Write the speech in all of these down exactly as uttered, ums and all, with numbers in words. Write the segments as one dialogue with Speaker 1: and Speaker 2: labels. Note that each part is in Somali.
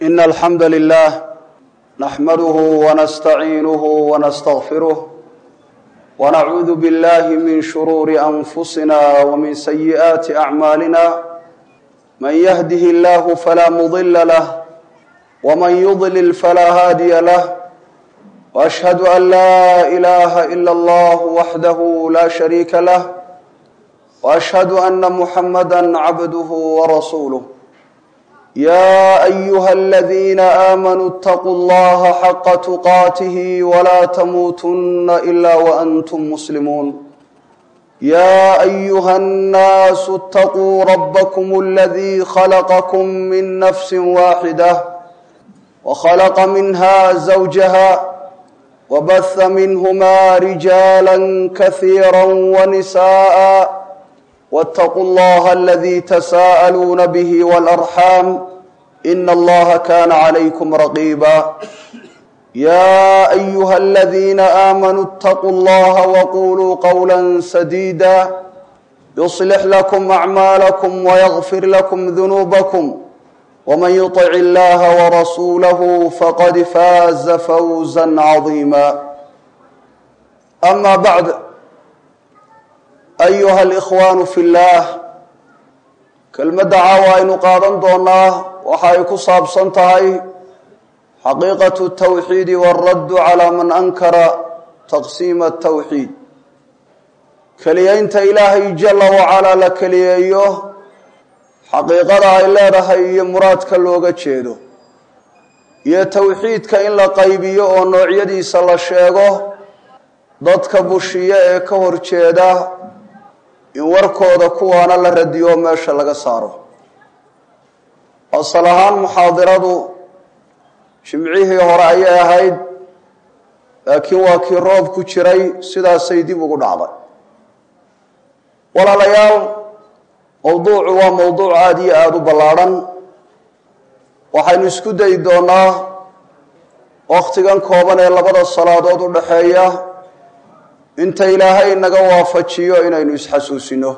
Speaker 1: إن الحمد لله نحمده ونستعينه ونستغفره ونعوذ بالله من شرور أنفسنا ومن سيئات أعمالنا من يهده الله فلا مضل له ومن يضلل فلا هادي له وأشهد أن لا إله إلا الله وحده لا شريك له وأشهد أن محمدا عبده ورسوله يا أيها الذين آمنوا اتقوا الله حق تقاته ولا تموتن إلا وأنتم مسلمون يا أيها الناس اتقوا ربكم الذي خلقكم من نفس واحدة وخلق منها زوجها وبث منهما رجالا كثيرا ونساء واتقوا الله الذي تساءلون به والأرحام إن الله كان عليكم رقيبا يا أيها الذين آمنوا اتقوا الله وقولوا قولا سديدا يصلح لكم أعمالكم ويغفر لكم ذنوبكم ومن يطع الله ورسوله فقد فاز فوزا عظيما أما بعد أيها الإخوان في الله كلمة دعاوى إنو قادم دونا وحايكو صابسنتهاي حقيقة التوحيد والرد على من أنكر تقسيم التوحيد كليينت إلهي جل وعلا لكلييه حقيقة إلا رهي مراد كاللوغة جيدو يا توحيد كإن لقيبيه ونوعيدي صلى الشيخه ضدك بوشيه كهر جيده in warkooda kuwaana la radiyo meesha laga saaro asal ahaan muxaadiradu jimcihii hore ayay ahayd laakiin waa kii roob ku jiray sidaasay dib ugu dhacday walaalayaal mawduucu waa mawduuc aad iyo aad u ballaadhan waxaynu isku dayi doonaa wakhtigan kooban ee labada salaadood u dhaxeeya inta ilaahay naga waafajiyo inaynu isxasuusino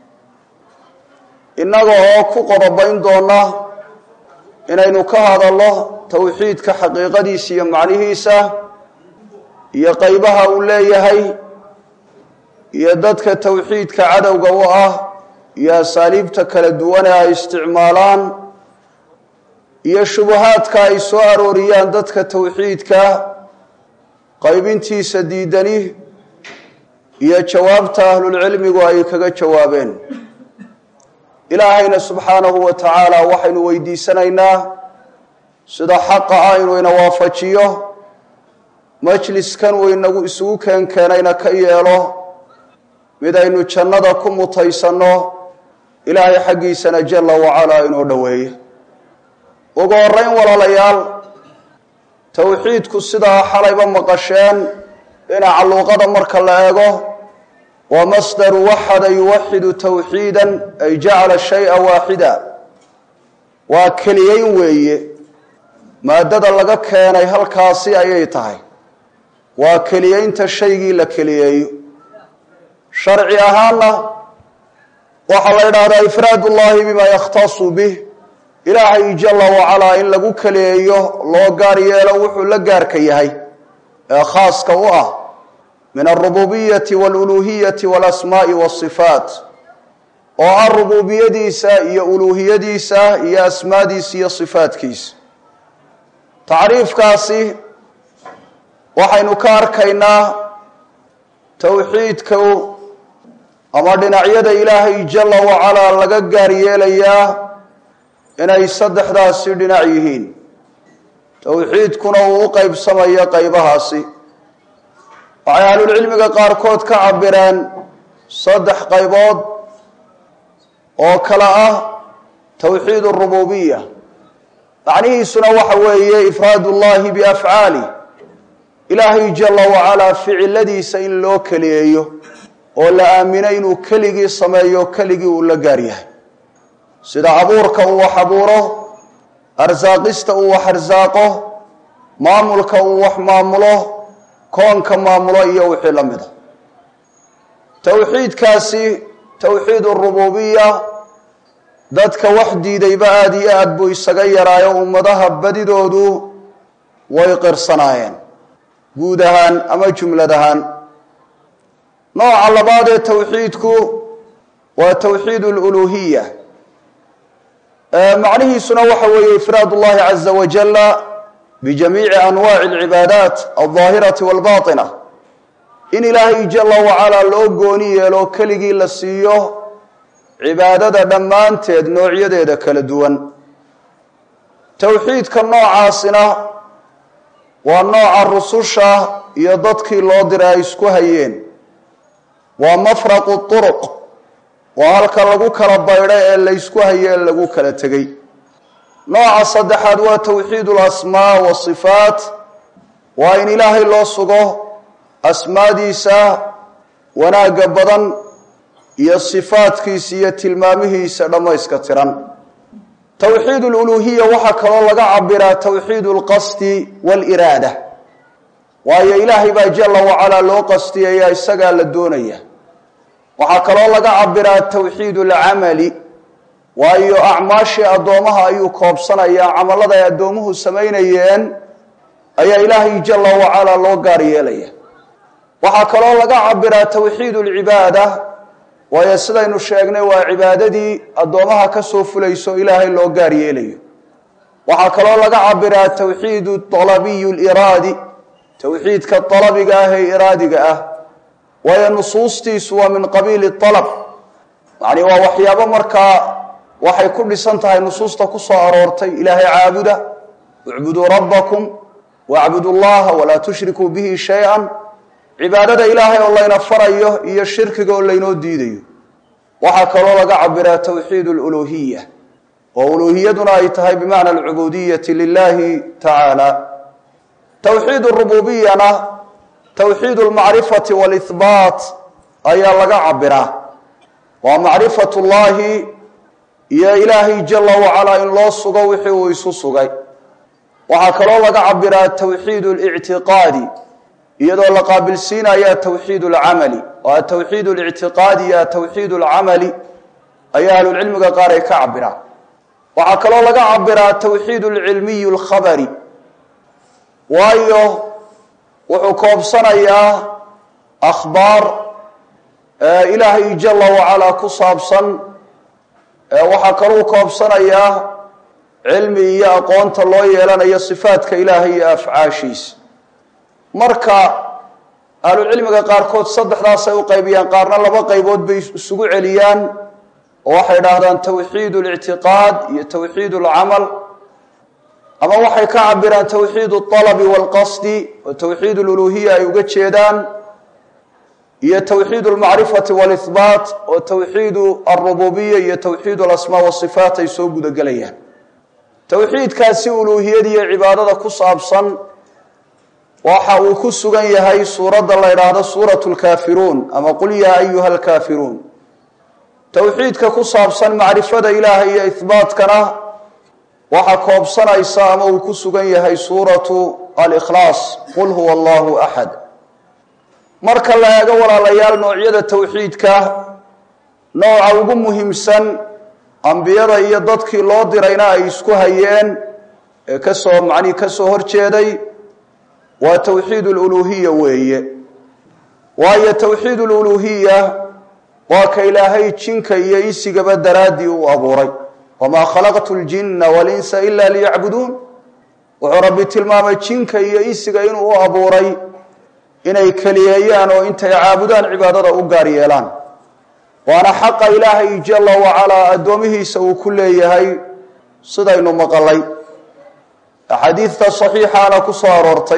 Speaker 1: innaga oo ku qodobayn doona inaynu ka hadalno tawxiidka xaqiiqadiisa iyo macnihiisa iyo qaybaha uu leeyahay iyo dadka tawxiidka cadowga u ah iyo asaaliibta kala duwan ee ay isticmaalaan iyo shubuhaadka ay soo arooriyaan dadka tawxiidka qaybintiisa diidani iyo jawaabta ahlul cilmigu ay kaga jawaabeen ilaahayna subxaanahu wa tacaala waxaynu weydiisanaynaa sida xaqa ah inuu ina waafajiyo majliskan uu inagu isugu keenkeenayna ka yeelo mid aynu jannada ku mutaysanno ilaahay xaggiisana jalla wacalaa inoo dhoweeyo ugu horrayn walaalayaal tawxiidku sidaa xalayba maqasheen dhinaca luuqada marka la eego waa masdaru waxada yuwaxidu tawxiidan ay jacala shaya waaxida waa keliyeyn weeye maadada laga keenay halkaasi ayay tahay waa keliyeynta shaygii la keliyeeyo sharci ahaanna waxaa la yidhaahdaa ifraad ullahi bima yakhtasu bih ilaahay jalla wacalaa in lagu keliyeeyo loo gaar yeelo wuxuu la gaarka yahay ee khaaska u ah min alrububiyati waluluhiyati walasmaa'i waasifaat oo ah rububiyadiisa iyo uluhiyadiisa iyo asmaadiisa iyo sifaadkiisa tacriifkaasi waxaynu ka arkaynaa tawxiidka ama dhinacyada ilaahay jalla wacalaa laga gaar yeelayaa inay saddexdaasi dhinac yihiin tawxiidkuna uu u qaybsamayo qaybahaasi waxay ahlulcilmiga qaarkood ka cabireen saddex qaybood oo kala ah tawxiid arububiya macnihiisuna waxa weeye ifraad ullahi biafcaali ilaahay jalla wacalaa ficiladiisa in loo keliyeeyo oo la aamino inuu keligii sameeyo keligii uu la gaar yahay sida abuurka uu wax abuuro arsaaqista uu wax arsaaqo maamulka uu wax maamulo koonka maamulo iyo wixii la mida tawxiidkaasi tawxiid arububiya dadka wax diidayba aad iyo aad buu isaga yaraayo ummadaha badidoodu way qirsanaayeen guud ahaan ama jumlad ahaan nooca labaad ee tawxiidku waa tawxiid aluluhiya macnihiisuna waxa weeye ifraad ullahi caza wajalla bijamiici anwaaci alcibaadaat aldaahirati walbaatina in ilaahay jalla wacalaa loo gooni yeelo keligii la siiyo cibaadada dhammaanteed noocyadeeda kala duwan tawxiidka noocaasina waa nooca rususha iyo dadkii loo diray ay isku hayeen waa mafraqu turuq waa halka lagu kala baydhay ee la isku hayay ee lagu kala tegay nooca saddexaad waa tawxiid alasmaa wasifaat waa in ilaahay loo sugo asmaadiisa wanaagga badan iyo sifaadkiisa iyo tilmaamihiisa dhammayska tiran tawxiid aluluhiya waxaa kaloo laga cabiraa tawxiid alqasdi waaliraada waayo ilaahay baa jalla wacalaa loo qastiyaya isagaa la doonaya waxaa kaloo laga cabiraa tawxiid alcamali waayo acmaashii addoomaha ayuu koobsanayaa camalada ay addoomuhu samaynayeen ayaa ilaahay jalla wacalaa loo gaar yeelaya waxaa kaloo laga cabiraa tawxiid alcibaada waayo sidaynu sheegnay waa cibaadadii addoomaha ka soo fulayso ilaahay loo gaar yeelayo waxaa kaloo laga cabiraa tawxiid alabiy aliraadi tawxiidka alabiga ah ee iraadiga ah waayo nusuustiisu waa min qabiili alab yacni waa waxyaabo markaa waxay ku dhisan tahay nusuusta ku soo aroortay ilaahay caabuda ucbuduu rabbakum wacbudu llaha walaa tushrikuu bihi shay-an cibaadada ilaahay oo layna farayo iyo shirkiga oo laynoo diidayo waxaa kaloo laga cabiraa tawxiid aluluhiya oo uluhiyaduna ay tahay bimacna alcubudiyati lilahi tacaala tawxiid arububiyana tawxiid almacrifati waalihbaat ayaa laga cabiraa waa macrifat llahi iyo ilaahay jalla wacalaa in loo sugo wixii uu isu sugay waxaa kaloo laga cabiraa tawxiid alictiqaadi iyadoo la qaabilsiinaya tawxiid alcamali waa tawxiid alictiqaadi iyo tawxiid alcamali ayaa ahlulcilmiga qaar ay ka cabiraan waxaa kaloo laga cabiraa tawxiid alcilmiy alkhabari waayo wuxuu koobsanayaa akhbaar ilaahay jalla wacalaa ku saabsan waxaa kaloo koobsanayaa cilmi iyo aqoonta loo yeelanayo sifaadka ilaahay iyo afcaashiisa marka ahlucilmiga qaarkood saddexdaasay u qaybiyaan qaarna laba qaybood bay isugu celiyaan oo waxay idhaahdaan tawxiid alictiqaad iyo tawxiid alcamal ama waxay ka cabiraan tawxiid alalabi waalqasdi oo tawxiid aluluhiya ay uga jeedaan iyo tawxiid almacrifati waalihbaat oo tawxiid alrububiya iyo tawxiid alasmaa wasifaat ay soo gudagelayaan tawxiidkaasi uluhiyada iyo cibaadada ku saabsan waxa uu ku sugan yahay suuradda la yidhaahdo suuratu lkaafiruun ama qul yaa ayuha alkaafiruun tawxiidka ku saabsan macrifada ilaahay iyo ihbaatkana waxa koobsanaysa ama uu ku sugan yahay suuratu alikhlaas qul huwa allahu axad marka la eego walaalayaal noocyada tawxiidka nooca ugu muhiimsan ambiyada iyo dadkii loo dirayna ay isku hayeen ee kasoo macnii kasoo horjeeday waa tawxiid aluluhiya weeye waayo tawxiid aluluhiya waa ka ilaahay jinka iyo isigaba daraaddii u abuuray wamaa khalaqtu ljinna walinsa ila liyacbuduun wuxuu rabbi tilmaamay jinka iyo isiga inuu u abuuray inay keliyeeyaan oo intay caabudaan cibaadada u gaar yeelaan waana xaqa ilaahay jalla wacalaa addoomihiisa uu ku leeyahay sidaynu maqalay axaadiidta saxiixaana ku soo aroortay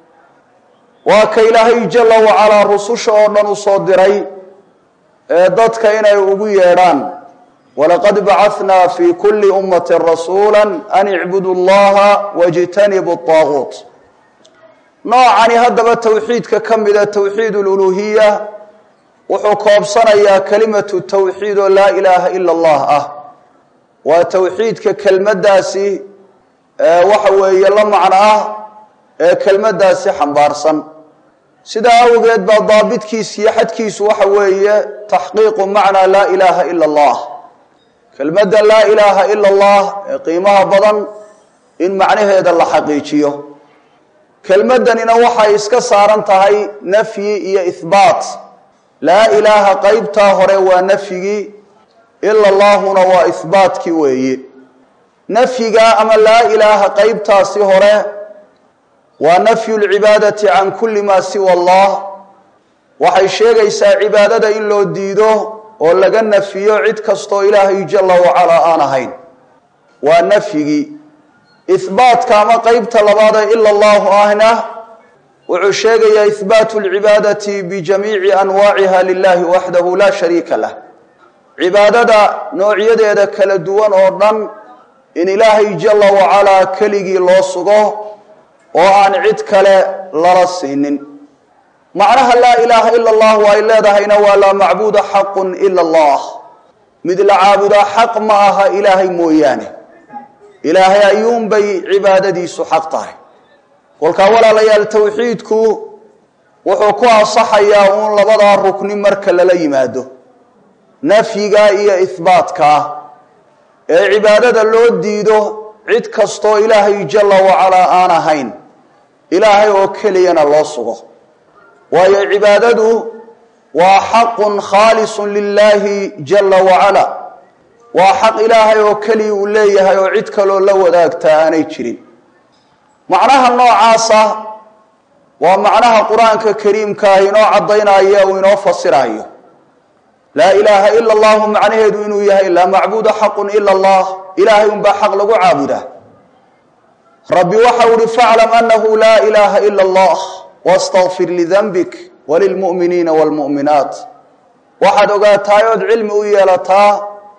Speaker 1: waa ka ilaahay jalla wacalaa rususha oo dhan u soo diray ee dadka inay ugu yeedhaan walaqad bacahnaa fii kulli ummatin rasuula an icbudu llaha wajtanibu aaguut noocani haddaba tawxiidka ka mida tawxiid aluluhiya wuxuu koobsanayaa kelimatu tawxiid oo laa ilaaha ila allah ah waa tawxiidka kelmaddaasi waxa weeye la macno ah ee kelmaddaasi xambaarsan sidaa awgeed baa daabitkiisa iyo xadkiisu waxa weeye taxqiiqu macnaa laa ilaaha ila allah kelmadda laa ilaaha ila allah ee qiimaha badan in macnaheeda la xaqiijiyo. kelmaddanina waxay iska saaran tahay nafyi iyo ihbaat. laa ilaaha qaybtaa hore waa nafyigii, ila allaahuna waa ihbaatkii weeye. nafyiga ama laa ilaaha qaybtaasi hore waa nafyu lcibaadati can kulli maa siwa allah. waxay sheegaysaa cibaadada in loo diido oo laga nafiyo cid kastoo ilaahay jalla wacalaa aan ahayn, waa nafyigii. ihbaatka ama qaybta labaadee ila allahu ahna wuxuu sheegayaa ihbaatu lcibaadati bijamiici anwaaciha lilahi waxdahu laa shariika lah. cibaadada noocyadeeda kala duwan oo dhan in ilaahay jalla wacalaa keligii loo sugo oo aan cid kale lala siinin. macnaha laa ilaaha ila allahu ay leedahayna waa laa macbuuda xaqun ila allah, mid la caabudaa xaq ma aha ilaahay mooyaane. ilaahay ayuunbay cibaadadiisu xaq tahay. kolkaa walaalayaal, tawxiidku wuxuu ku ansaxayaa uun labadaa rukni marka lala yimaado, nafyiga iyo ihbaatkaa, ee cibaadada loo diido cid kastoo ilaahay jalla wacalaa aan ahayn, ilaahay oo keliyana loo sugo. waayo cibaadadu waa xaqun khaalisun lilaahi jalla wacala, waa xaq ilaahay oo keliya uu leeyahay oo cid kaloo la wadaagtaa aanay jirin. macnaha noocaasa waa macnaha qur-aanka kariimkaahi inoo caddaynaya uu inoo fasirayo. laa ilaaha ila allahu macnaheedu inuu yahay laa macbuuda xaqun ila allah, ilaahay unbaa xaq lagu caabudaa. rabbi waxau uhi faclam annahu laa ilaaha ila allah wastakfir lidanbik walilmu'miniina waalmu'minaat. waxaad ogaataay ood cilmi u yeelataa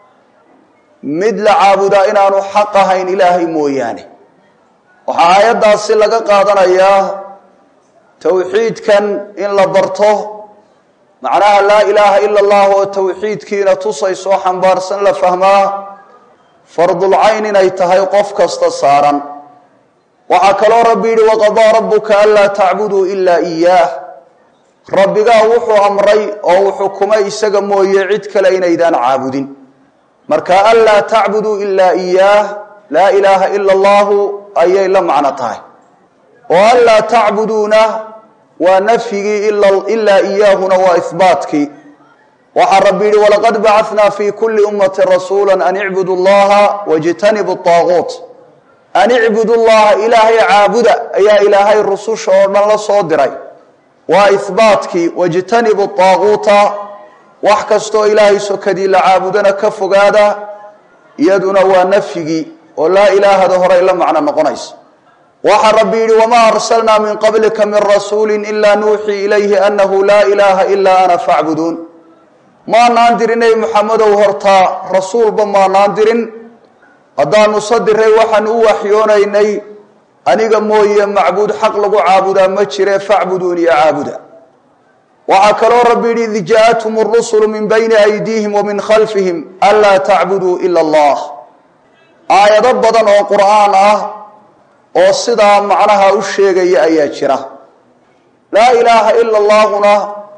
Speaker 1: mid la caabudaa inaanu xaq ahayn ilaahay mooyaane. waxaa aayaddaasi laga qaadanayaa tawxiidkan in la barto, macnaha laa ilaaha ila allah oo tawxiidkiina tusaysoo xambaarsan la fahmaa fardulcayn inay tahay qof kasta saaran. waxaa kaloo rabbi yidhi waqadaa rabbuka anlaa tacbuduu ilaa iyaah. rabbigaa wuxuu amray oo uu xukumay isaga mooye cid kale inaydaan caabudin. marka anlaa tacbuduu ilaa iyaah, laa ilaaha ila allahu ayay la macno tahay. oo anlaa tacbuduuna waa nafyigii, ilaa iyaahuna waa ihbaatkii. waxaa rabbi yidhi walaqad bacanaa fi kuli ummati rasuula an icbudu llaha wajtanibu طaaguut. an icbudu llaha, ilaahay caabuda ayaa ilaahay rususha oo dhan la soo diray, waa ihbaatkii. wajtanibu طaaguuta, wax kastoo ilaahay sokadii la caabudana ka fogaada, iyaduna waa nafyigii oo laa ilaahada horay la macno noqonaysa. waxaa rabbi yidhi wamaa arsalnaa min qablika min rasuuli ilaa nuuxii ilayhi annahu laa ilaaha ilaa ana facbuduun. maanaan dirin nebi muxamedow hortaa rasuulba maanaan dirin, haddaanu sadiray waxaanu u waxyoonaynay aniga mooye macbuud xaq lagu caabudaa ma jire, facbuduun iyo caabuda. waxaa kaloo rabbi yidhi id jaaءathum الrusulu min bayni aydiihim wa min khalfihim anlaa tacbuduu ila allah. aayado badan oo qur'aan ah oo sidaa macnaha u sheegaya ayaa jira. laa ilaaha ila allahuna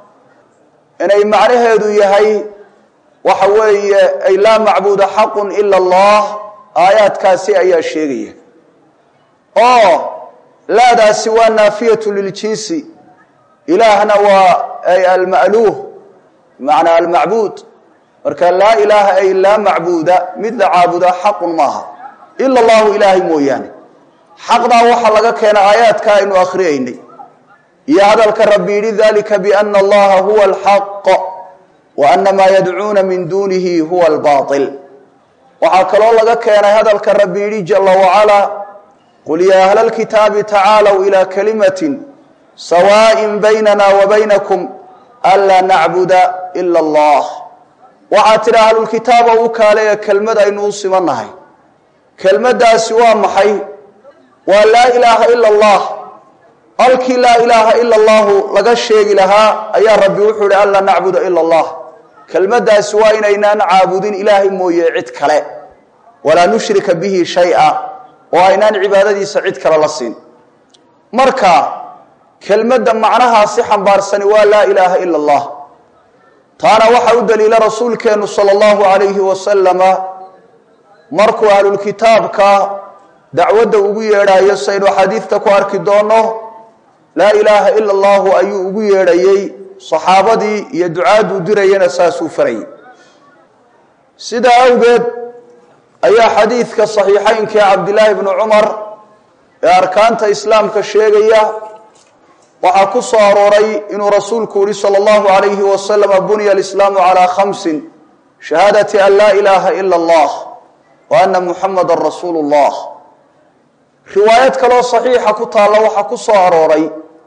Speaker 1: inay macnaheedu yahay waxa weeye ay laa macbuuda xaqun ila allah, aayaadkaasi ayaa sheegaya. oo laadaasi waa naafiyatu liljinsi, ilaahna waa ay alma'luuh bimacnaa almacbuud. marka laa ilaaha ay laa macbuuda, mid la caabudaa xaqun maaha ila allahu, ilaahay mooyaane. xaqdaa waxaa laga keena aayaadka aynu akhriyaynay iyo hadalka rabbi yidhi dalika biana allaha huwa alxaq wa ana maa yadcuuna min duunihi huwa albaatil. waxaa kaloo laga keenay hadalka rabbi yidhi jala wacalaa qul yaa ahla alkitaabi tacaalow ilaa kalimatin sawaaءin baynana wa baynakum anlaa nacbuda ila allah. waxaa tidhi ahlulkitaaba u kaaleya kelmad aynu u simannahay. kelmaddaasi waa maxay? waa laa ilaaha ila allah. halkii laa ilaaha ila allahu laga sheegi lahaa ayaa rabbi wuxuu ihi anlaa nacbuda ila allah. kelmaddaasi waa inaynaan caabudin ilaahay mooye cid kale, walaa nushrika bihi shay-a, oo aynaan cibaadadiisa cid kale la siin. marka kelmadda macnahaasi xambaarsani waa laa ilaaha ila allah. taana waxaa u daliila rasuulkeennu sala allahu calayhi wasalama markuu ahlul kitaabka dacwadda ugu yeedhayo saynu xadiidta ku arki doono laa ilaaha ila allahu ayuu ugu yeedhayey saxaabadii iyo ducaaduu dirayana saasuu farayay sidaa awgeed ayaa xadiidka saxiixaynka ee cabdillaahi bni cumar ee arkaanta islaamka sheegaya waxaa ku soo arooray inuu rasuulku yihi sala allahu alayhi wasalama bunya alislaamu calaa khamsin shahaadati an laa ilaaha ila allah wa ana muxamadan rasuulu llah riwaayad kaloo saxiixa ku taalla waxaa ku soo arooray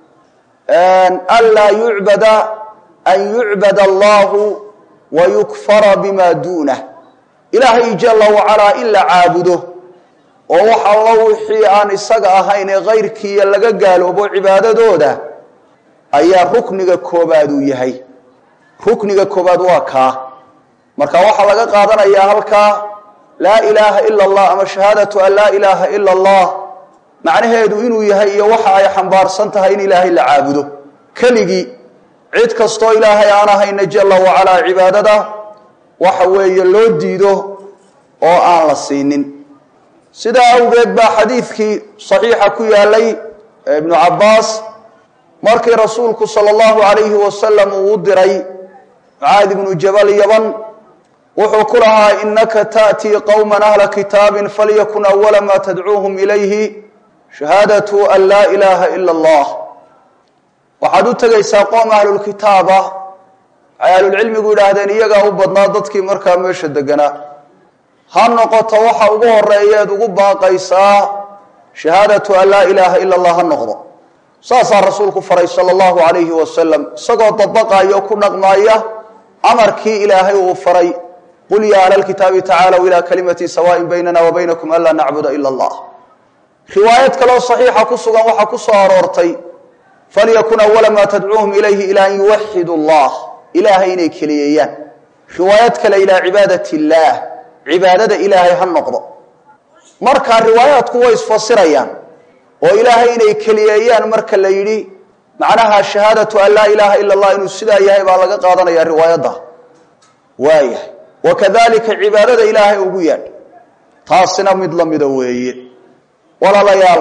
Speaker 1: anlaa yucbada an yucbada allahu wa yukfara bima duunah ilaahay jala wacalaa in la caabudo oo wax alla wixii aan isaga ahayn ee kayrkiiya laga gaaloobo cibaadadooda ayaa rukniga koobaad uu yahay rukniga koobaad waa kaa marka waxaa laga qaadanayaa halkaa laa ilaaha ila allah ama shahaadatu an laa ilaaha ila allah macnaheedu inuu yahay iyo waxa ay xambaarsan tahay in ilaahay la caabudo keligii cid kastoo ilaahay aan ahayna jala wacalaa cibaadada waxa weeye loo diido oo aan la siinin sidaa awgeed baa xadiidkii saxiixa ku yaalay ibnu cabbaas markii rasuulku sala allahu calayhi wasalam uu u diray mucaad ibnu jabal yaban wuxuu ku lahaa innaka ta'tii qowman ahla kitaabin falyakun awala maa tadcuuhum ilayhi shahaadatu an laa ilaaha ila allah waxaad u tegaysaa qoom ahlulkitaaba waxay ahlulcilmigu yidhaahdeen iyagaa u badnaa dadkii markaa meesha deganaa ha noqoto waxa ugu horeeyeed ugu baaqaysaa shahaadatu an laa ilaaha ila allah ha noqdo saasaa rasuulku faray sala allahu calayhi wasalam isagoo dabaqayo ku dhaqmaaya amarkii ilaahay uu faray qul yaa ahla lkitaabi tacaalow ilaa kalimatin sawaain baynana wa baynakum anlaa nacbuda ila allah riwaayad kaloo saxiixa ku sugan waxaa ku soo aroortay falyakun awala maa tadcuuhum ilayhi ilaa an yuwaxidu allah ilaahay inay keliyeeyaan riwaayad kale ilaa cibaadat illaah cibaadada ilaahay ha noqdo markaa riwaayaadku way isfasirayaan oo ilaahay inay keliyeeyaan marka la yidhi macnaha shahaadatu an laa ilaaha ila allah inuu sidaa yahay baa laga qaadanaya riwaayadda waayahay wakadalika cibaadada ilaahay ugu yaadh taasina mid la mida weeye walaalayaal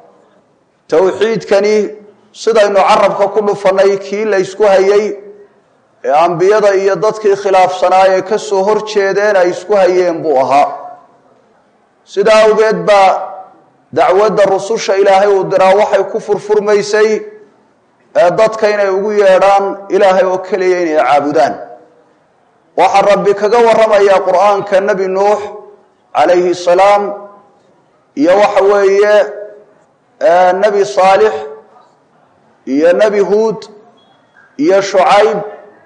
Speaker 1: towxiidkani sidaynu carabka ku dhufanay kii la ysku hayay ee ambiyada iyo dadkii khilaafsanaa ee ka soo hor jeedeen ay isku hayeen buu ahaa sidaa awgeed baa dacwadda rususha ilaahay uu diraa waxay ku furfurmaysay ee dadka inay ugu yeedhaan ilaahay oo keliya inay caabudaan waxaa rabbi kaga warramayaa qur'aanka nebi nuux calayhi salaam iyo waxa weeye nebi saalix iyo nebi huud iyo shucayb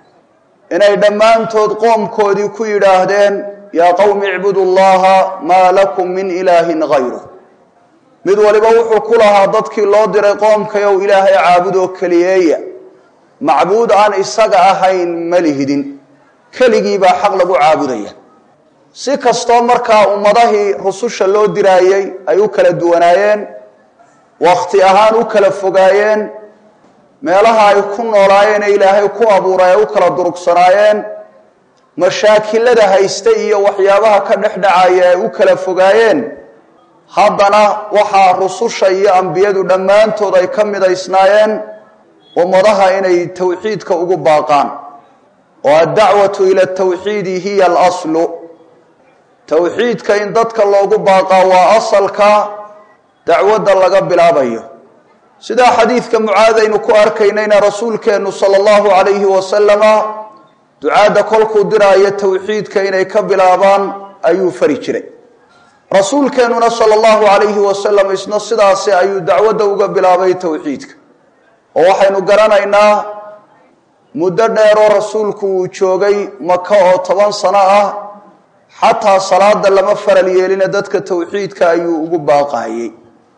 Speaker 1: inay dhammaantood qoomkoodii ku yidhaahdeen yaa qowmi icbudu llaha maa lakum min ilaahin hayru mid waliba wuxuu ku lahaa dadkii loo diray qoomkayow ilaahay caabudoo keliyeeya macbuud aan isaga ahayn ma lihidin keligii baa xaq lagu caabudaya si kastoo markaa ummadahii rususha loo diraayey ay u kala duwanaayeen wakhti ahaan u kala fogaayeen meelaha ay ku noolaayeen ee ilaahay ku abuuray ay u kala durugsanaayeen mashaakilada haysta iyo waxyaabaha ka dhex dhacaya ay u kala fogaayeen haddana waxaa rususha iyo ambiyadu dhammaantood ay ka midaysnaayeen ummadaha inay towxiidka ugu baaqaan oo addacwatu ila tawxiidi hiya alaslu towxiidka in dadka loogu baaqaa waa asalka dacwadda laga bilaabayo sidaa xadiidka mucaad aynu ku arkaynayna rasuulkeennu sala allahu calayhi wasalama ducaadda kolkuu diraayo towxiidka inay ka bilaabaan ayuu fari jiray rasuulkeennuna sala allahu calayhi wasalam isna sidaasi ayuu dacwadda uga bilaabay towxiidka oo waxaynu garanaynaa muddo dheeroo rasuulku uu joogay maka oo toban sano ah xataa salaada lama faral yeelina dadka towxiidka ayuu ugu baaqaayey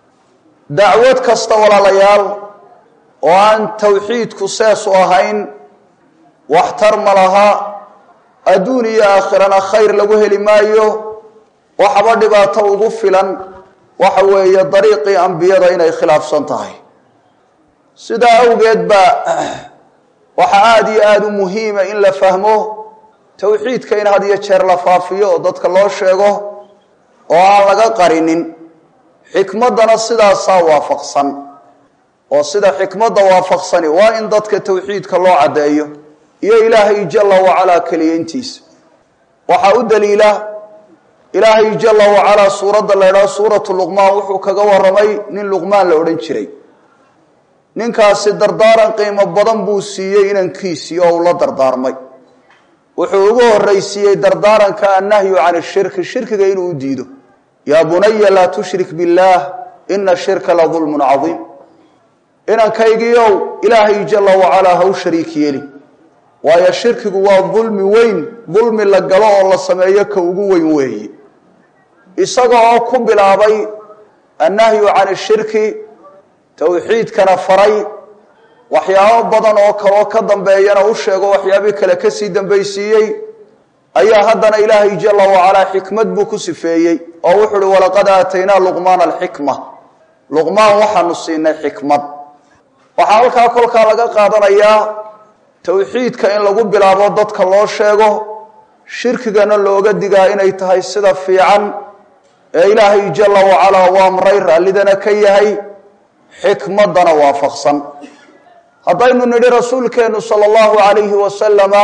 Speaker 1: dacwad kasta walaalayaal oo aan towxiidku sees u ahayn waxtar ma laha adduun iyo aakhirana khayr lagu heli maayo waxaba dhibaato ugu filan waxa weeye dariiqii ambiyada inay khilaafsan tahay sidaa awgeed baa waxaa aada iyo aada u muhiima in la fahmo towxiidka in had iyo jeer la faafiyo oo dadka loo sheego oo aan laga qarinin xikmadana sidaasaa waafaqsan oo sida xikmadda waafaqsani waa in dadka tawxiidka loo caddeeyo iyo ilaahay jalla wacalaa keliyayntiisa waxaa u daliila ilaahay jalla wacalaa suuradda la ydhaho suuratu luqmaan wuxuu kaga warramay nin luqmaan la odhan jiray ninkaasi dardaaran qiimo badan buu siiyey inankiisii oo uu la dardaarmay wuxuu ugu horraysiiyey dardaaranka annahyu can ishirki shirkiga inuu u diido yaa bunaya laa tushrik billaah ina shirka la dulmun cadiim inankaygiiow ilaahay jalla wacalaa ha u shariik yeeli waayo shirkigu waa dulmi weyn dulmi la galo oo la sameeyo ka ugu weyn weeye isaga oo ku bilaabay annahyu can ishirki tawxiidkana faray waxyaabo badan oo kaloo ka dambeeyana u sheego waxyaabii kale kasii dambaysiiyey ayaa haddana ilaahay jalla wacalaa xikmad buu ku sifeeyey oo wuxuu uhi walaqad aataynaa luqmaana alxikma luqmaan waxaanu siinay xikmad waxaa halkaa kolkaa laga qaadanayaa tawxiidka in lagu bilaabo dadka loo sheego shirkigana looga digaa inay tahay sida fiican ee ilaahay jalla wacalaa u amray raallidana ka yahay xikmaddana waafaqsan haddaynu nidhi rasuulkeennu sala allahu calayhi wasalama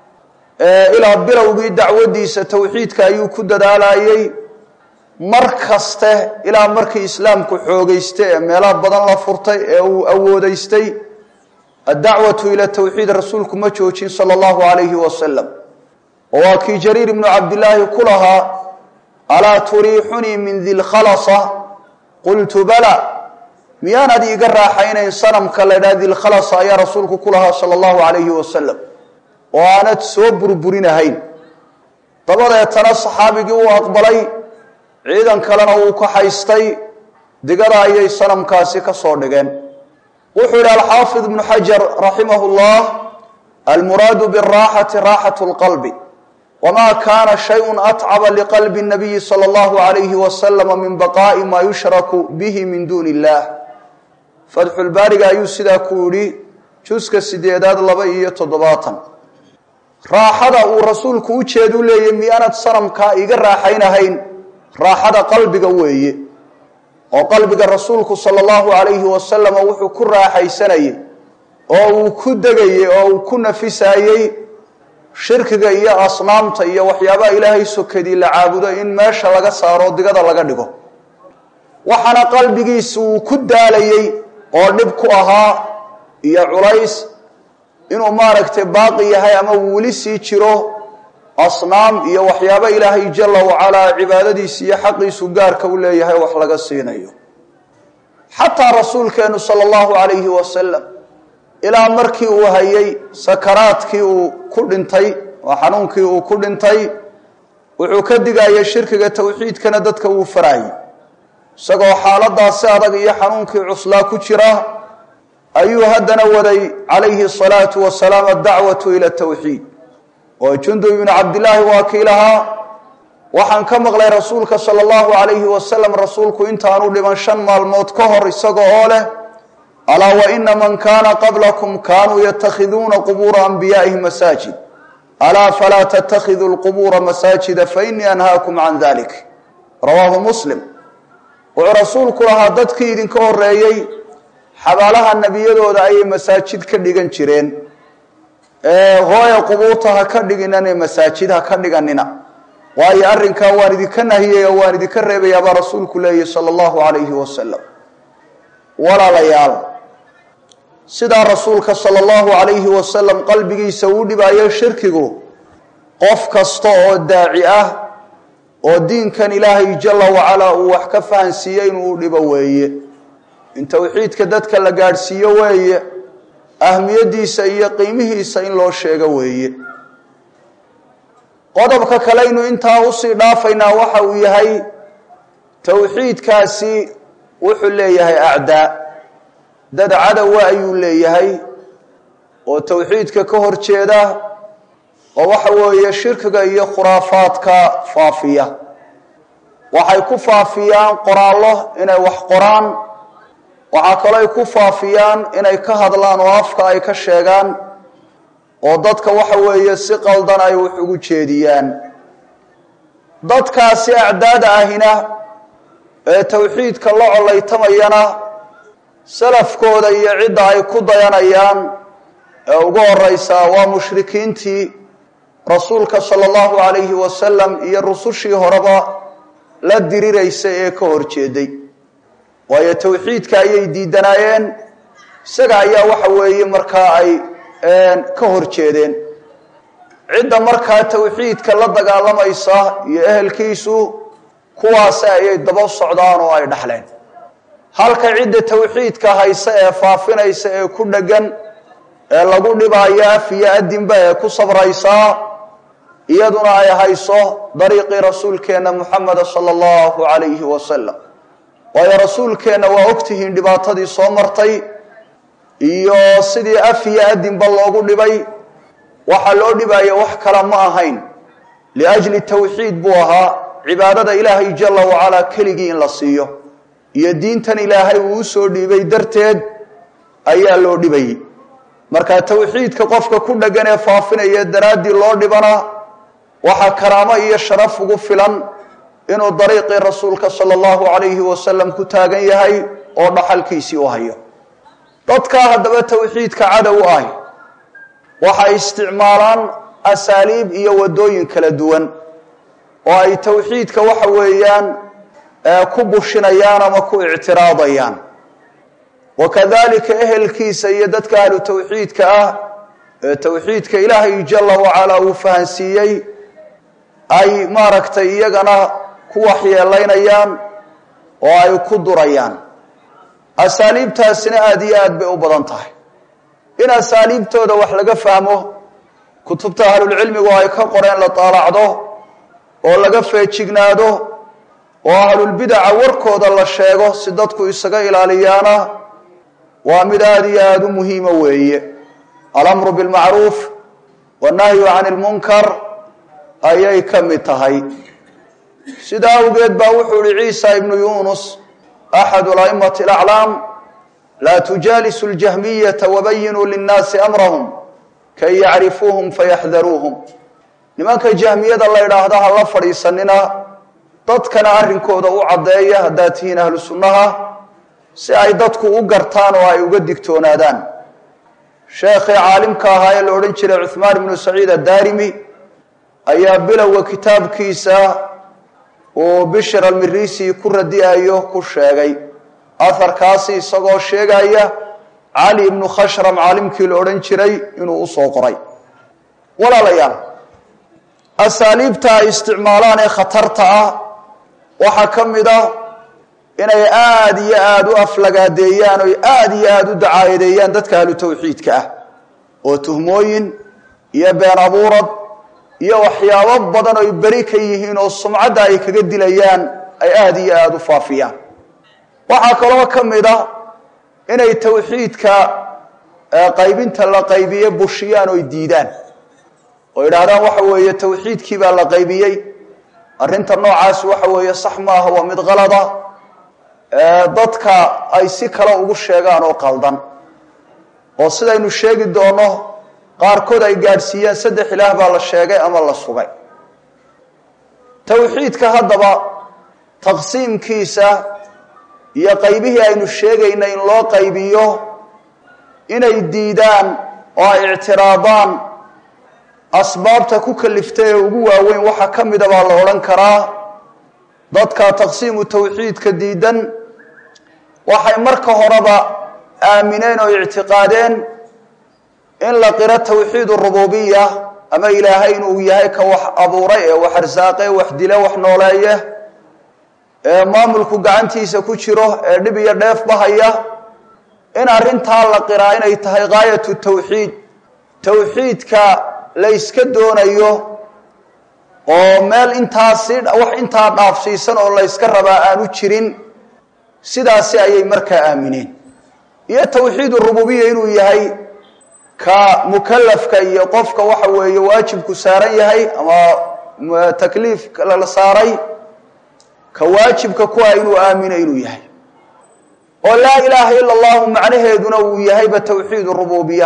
Speaker 1: ilaa bilowgii dacwaddiisa tawxiidka ayuu ku dadaalayey mar kaste ilaa markii islaamku xoogaystay ee meelaha badan la furtay ee uu awoodaystay addacwatu ila tawxiid rasuulku ma joojin sala allahu calayhi wasalam oo waa kii jariir ibnu cabdillaahi ku lahaa alaa turiixunii min dilkhalasa qultu bala miyaanad iiga raaxaynayn sanamka la ydhaha dilkhalasa ayaa rasuulku ku lahaa sala allahu calayhi wasalam oo aanad soo burburinahayn dabadeetana saxaabigii uu aqbalay ciidan kalena uu ka haystay digada ayay sanamkaasi ka soo dhigeen wuxuu yihi alxaafid ibnu xajar raximahu llah almuraadu biraaxati raaxatu lqalbi wamaa kaana shayun atcaba liqalbi nabiyi sala allahu calayhi wasalama min baqaa'i maa yushraku bihi min duuni illah fatxulbaariga ayuu sidaa ku yidhi juska sideedaad laba iyo toddobaatan raaxada uu rasuulku u jeedu leeyay miyaanad sanamkaa iga raaxaynahayn raaxada qalbiga weeye oo qalbiga rasuulku sala allahu calayhi wasalama wuxuu ku raaxaysanayey oo uu ku degayey oo uu ku nafisayey shirkiga iyo asnaamta iyo waxyaabaha ilaahay sokadii la caabudo in meesha laga saaro digada laga dhigo waxaana qalbigiisa uu ku daalayey oo dhib ku ahaa iyo culays inuu maaragtay baaqi yahay ama uu weli sii jiro asnaam iyo waxyaaba ilaahay jalla wacalaa cibaadadiisa iyo xaqiisu gaarka u leeyahay wax laga siinayo xataa rasuulkeennu sala allahu calayhi wasalam ilaa markii uu hayay sakaraadkii uu ku dhintay oo xanuunkii uu ku dhintay wuxuu ka digayay shirkiga tawxiidkana dadka uu farayay isagoo xaaladaasi adag iyo xanuunkii cuslaa ku jira ayuu haddana waday calayhi asalaatu wasalaam addacwatu ila tawxiid oo jundub ibnu cabdillaahi waa kii lahaa waxaan ka maqlay rasuulka sala allahu calayhi wasalam rasuulku intaanu dhiman shan maalmood ka hor isaga oo leh alaa wa ina man kaana qablakum kaanuu yatakhiduuna qubuura anbiyaa'ihim masaajid alaa falaa tattakhiduu lqubuura masaajida fainii anhaakum can dalik rawaahu muslim wuxuu rasuulku lahaa dadkii idinka horreeyey xabaalaha nebiyadooda ayay masaajid ka dhigan jireen hooya qubuurta ha ka dhiginane masaajid ha ka dhiganina waayo arrinkaa waan idinka nahiyey oo waan idinka reebayaabaa rasuulku leeyahy sala allahu calayhi wasalam walaalayaal sidaa rasuulka sala allahu calayhi wasalam qalbigiisa uu dhibaayo shirkigu qof kasta oo daaci ah oo diinkan ilaahay jalla wacalaa uu wax ka fahansiiyey inuu dhibo weeye in tawxiidka dadka la gaadhsiiyo weeye ahmiyadiisa iyo qiimihiisa in loo sheego weeye qodobka kaleynu intaa usii dhaafaynaa waxa uu yahay tawxiidkaasi wuxuu leeyahay acdaa dad cadowa ayuu leeyahay oo tawxiidka ka hor jeeda oo waxa weeye shirkiga iyo khuraafaadka faafiya waxay ku faafiyaan qoraallo inay wax qoraan waxaa kaloo ay ku faafiyaan inay ka hadlaan oo afka ay ka sheegaan oo dadka waxa weeye si qaldan ay wax ugu jeediyaan dadkaasi acdaada ahina ee tawxiidka la colaytamayana salafkooda iyo cidda ay ku dayanayaan ee ugu horeysa waa mushrikiintii rasuulka sala allahu calayhi wasalam iyo rusushii horeba la diriraysa ee ka horjeeday waayo tawxiidka ayay diidanaayeen isaga ayaa waxa weeye markaa ay ka horjeedeen cidda markaa tawxiidka la dagaalamaysa iyo ehelkiisu kuwaas ayay daba socdaan oo ay dhaxleen halka cidda tawxiidka haysa ee faafinaysa ee ku dhagan ee lagu dhibaayo af iyo adinba ee ku sabraysa iyaduna ay hayso dariiqii rasuulkeena Muhammad sallallahu alayhi wasallam waayo rasuulkeena waa ogtihiin dhibaatadii soo martay iyo sidii af iyo adinba loogu dhibay waxa loo dhibayo wax kala ma ahayn liajli tawxiid buu ahaa cibaadada ilaahay jalla wa ala keligii in la siiyo iyo diintan ilaahay uu soo dhiibay darteed ayaa loo dhibay marka tawxiidka qofka ku dhagan ee faafinaya daraadii loo dhibana waxa karaamo iyo sharaf ugu filan inuu dariiqii rasuulka sallallahu alayhi wasallam ku taagan yahay oo dhaxalkiisii u hayo dadka hadaba tawxiidka cadow ah waxa isticmaalaan asaaliib iyo wadooyin kala duwan oo ay tawxiidka waxa weeyaan ku bushinayaan ama ku ictiraadayaan wakadalika ehelkiisa iyo dadka ahlu tawxiidka ah ee tawxiidka ilaahay jalla wa ala uu fahansiiyay ay maaragtay iyagana ku waxyeelaynayaan oo ay ku durayaan asaaliibtaasina aad iyo aad bay u badan tahay in asaaliibtooda wax laga fahmo kutubta ahlul cilmigu ay ka qoreen la taalacdo oo laga feejignaado oo ahlul bid'a warkooda la sheego si dadku isaga ilaaliyaana waa mid aad iyo aad u muhiim weeye al-amru bil ma'ruf wa nahyu 'anil munkar ayay kamid tahay sida awgeed baa wuxuu Ciisa ibn Yunus ahad al-a'immati al-a'lam la tujalisu al-jahmiyyah wa bayyinu lin-nas amrahum kay ya'rifuhum fayahdharuhum nimanka jahmiyada la yiraahdo la fariisanina dadkana arrinkooda u cadeeya hadaatiin ahlu sunnaha si ay dadku u gartaan oo ay uga digtoonaadaan sheekh caalimka ahaa ee la oran jiray Uthman ibn Sa'id ad-Darimi ayaa bilowga kitaabkiisa oo Bishr al-Mirisi ku radiyayo ku sheegay afarkaasi isagoo sheegaya Ali ibn Khashram caalimkii la oran jiray inuu u soo qoray walaalayaal asaaliibta isticmaalaan ee khatarta ah waxa kamida inay aad iyo aad u aflagaadeeyaan oo aad iyo aad u dacaayadeeyaan dadka ahlu tawxiidka ah oo tuhmooyin iyo been abuurad iyo waxyaabo badan oo bari ka yihiin oo sumcada ay kaga dilayaan ay aad iyo aad u faafiyaan waxa kaloo kamida inay tawxiidka qaybinta la qaybiyo bushiyaan oo diidaan oo yiraahdaan waxa weeye tawxiidkii baa la qaybiyay arrinta noocaas waxa weeye sax ma aha waa mid qalada ee dadka ay si kala ugu sheegaan oo qaldan oo sidaynu sheegi doono qaar kood ay gaarsiiyeen saddex ilaah baa la sheegay ama la sugay tawxiidka hadaba taqsiimkiisa iyo qaybihii aynu sheegaynay in loo qaybiyo inay diidaan oo ay ictiraadaan asbaabta ku kaliftay ugu waaweyn waxa kamid ah la oran karaa dadka taqsiimu tawxiidka diidan waxay marka horeba aamineen oo ictiqaadeen in la qira tawxiid ar-rububiyyah ama ilaahay inuu yahay ka wax abuuray ee wax arsaaqay wax dilay wax nooleeya ee maamulku gacantiisa ku jiro ee dhib iyo dheef bahaya in arinta la qira inay tahay gaayatu tawxiid tawxiidka la iska doonayo oo meel intaasi wax inta dhaafsiisan oo la iska rabaa aanu jirin sidaas ayay markaa aamineen iyo tawxiid ar-rububiyya inuu yahay ka mukallafka iyo qofka waxa weeye waajibku saaran yahay ama takliif la saaray ka waajibka ku ah inuu aamino inuu yahay oo la ilaaha illa allah macnaheeduna uu yahay ba tawxiid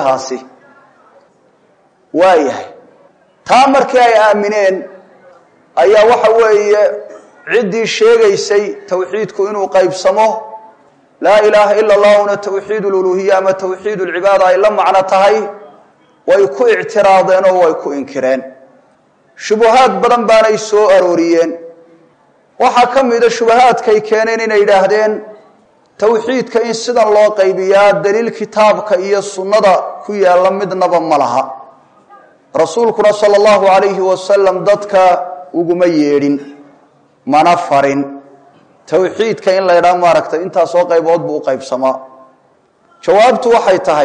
Speaker 1: ar-rububiyyahaasi waayahay taa markii ay aamineen ayaa waxa weeye ciddii sheegaysay tawxiidku inuu qaybsamo laa ilaaha ila allahuna tawxiid uluhiyya ama tawxiid alcibaada ay la macno tahay way ku ictiraadeen oo way ku inkireen shubuhaad badan baanay soo arooriyeen waxaa ka mid ah shubahaadkay keeneen inay yidhaahdeen tawxiidka in sidan loo qaybiyaa daliil kitaabka iyo sunnada ku yaalla midnaba ma laha rasuulkuna sala allahu calayhi wasalam dadka uguma yeedhin mana farin tawxiidka in la yidhaha maaragtay intaasoo qaybood buu u qaybsamaa jawaabtu waxay tahay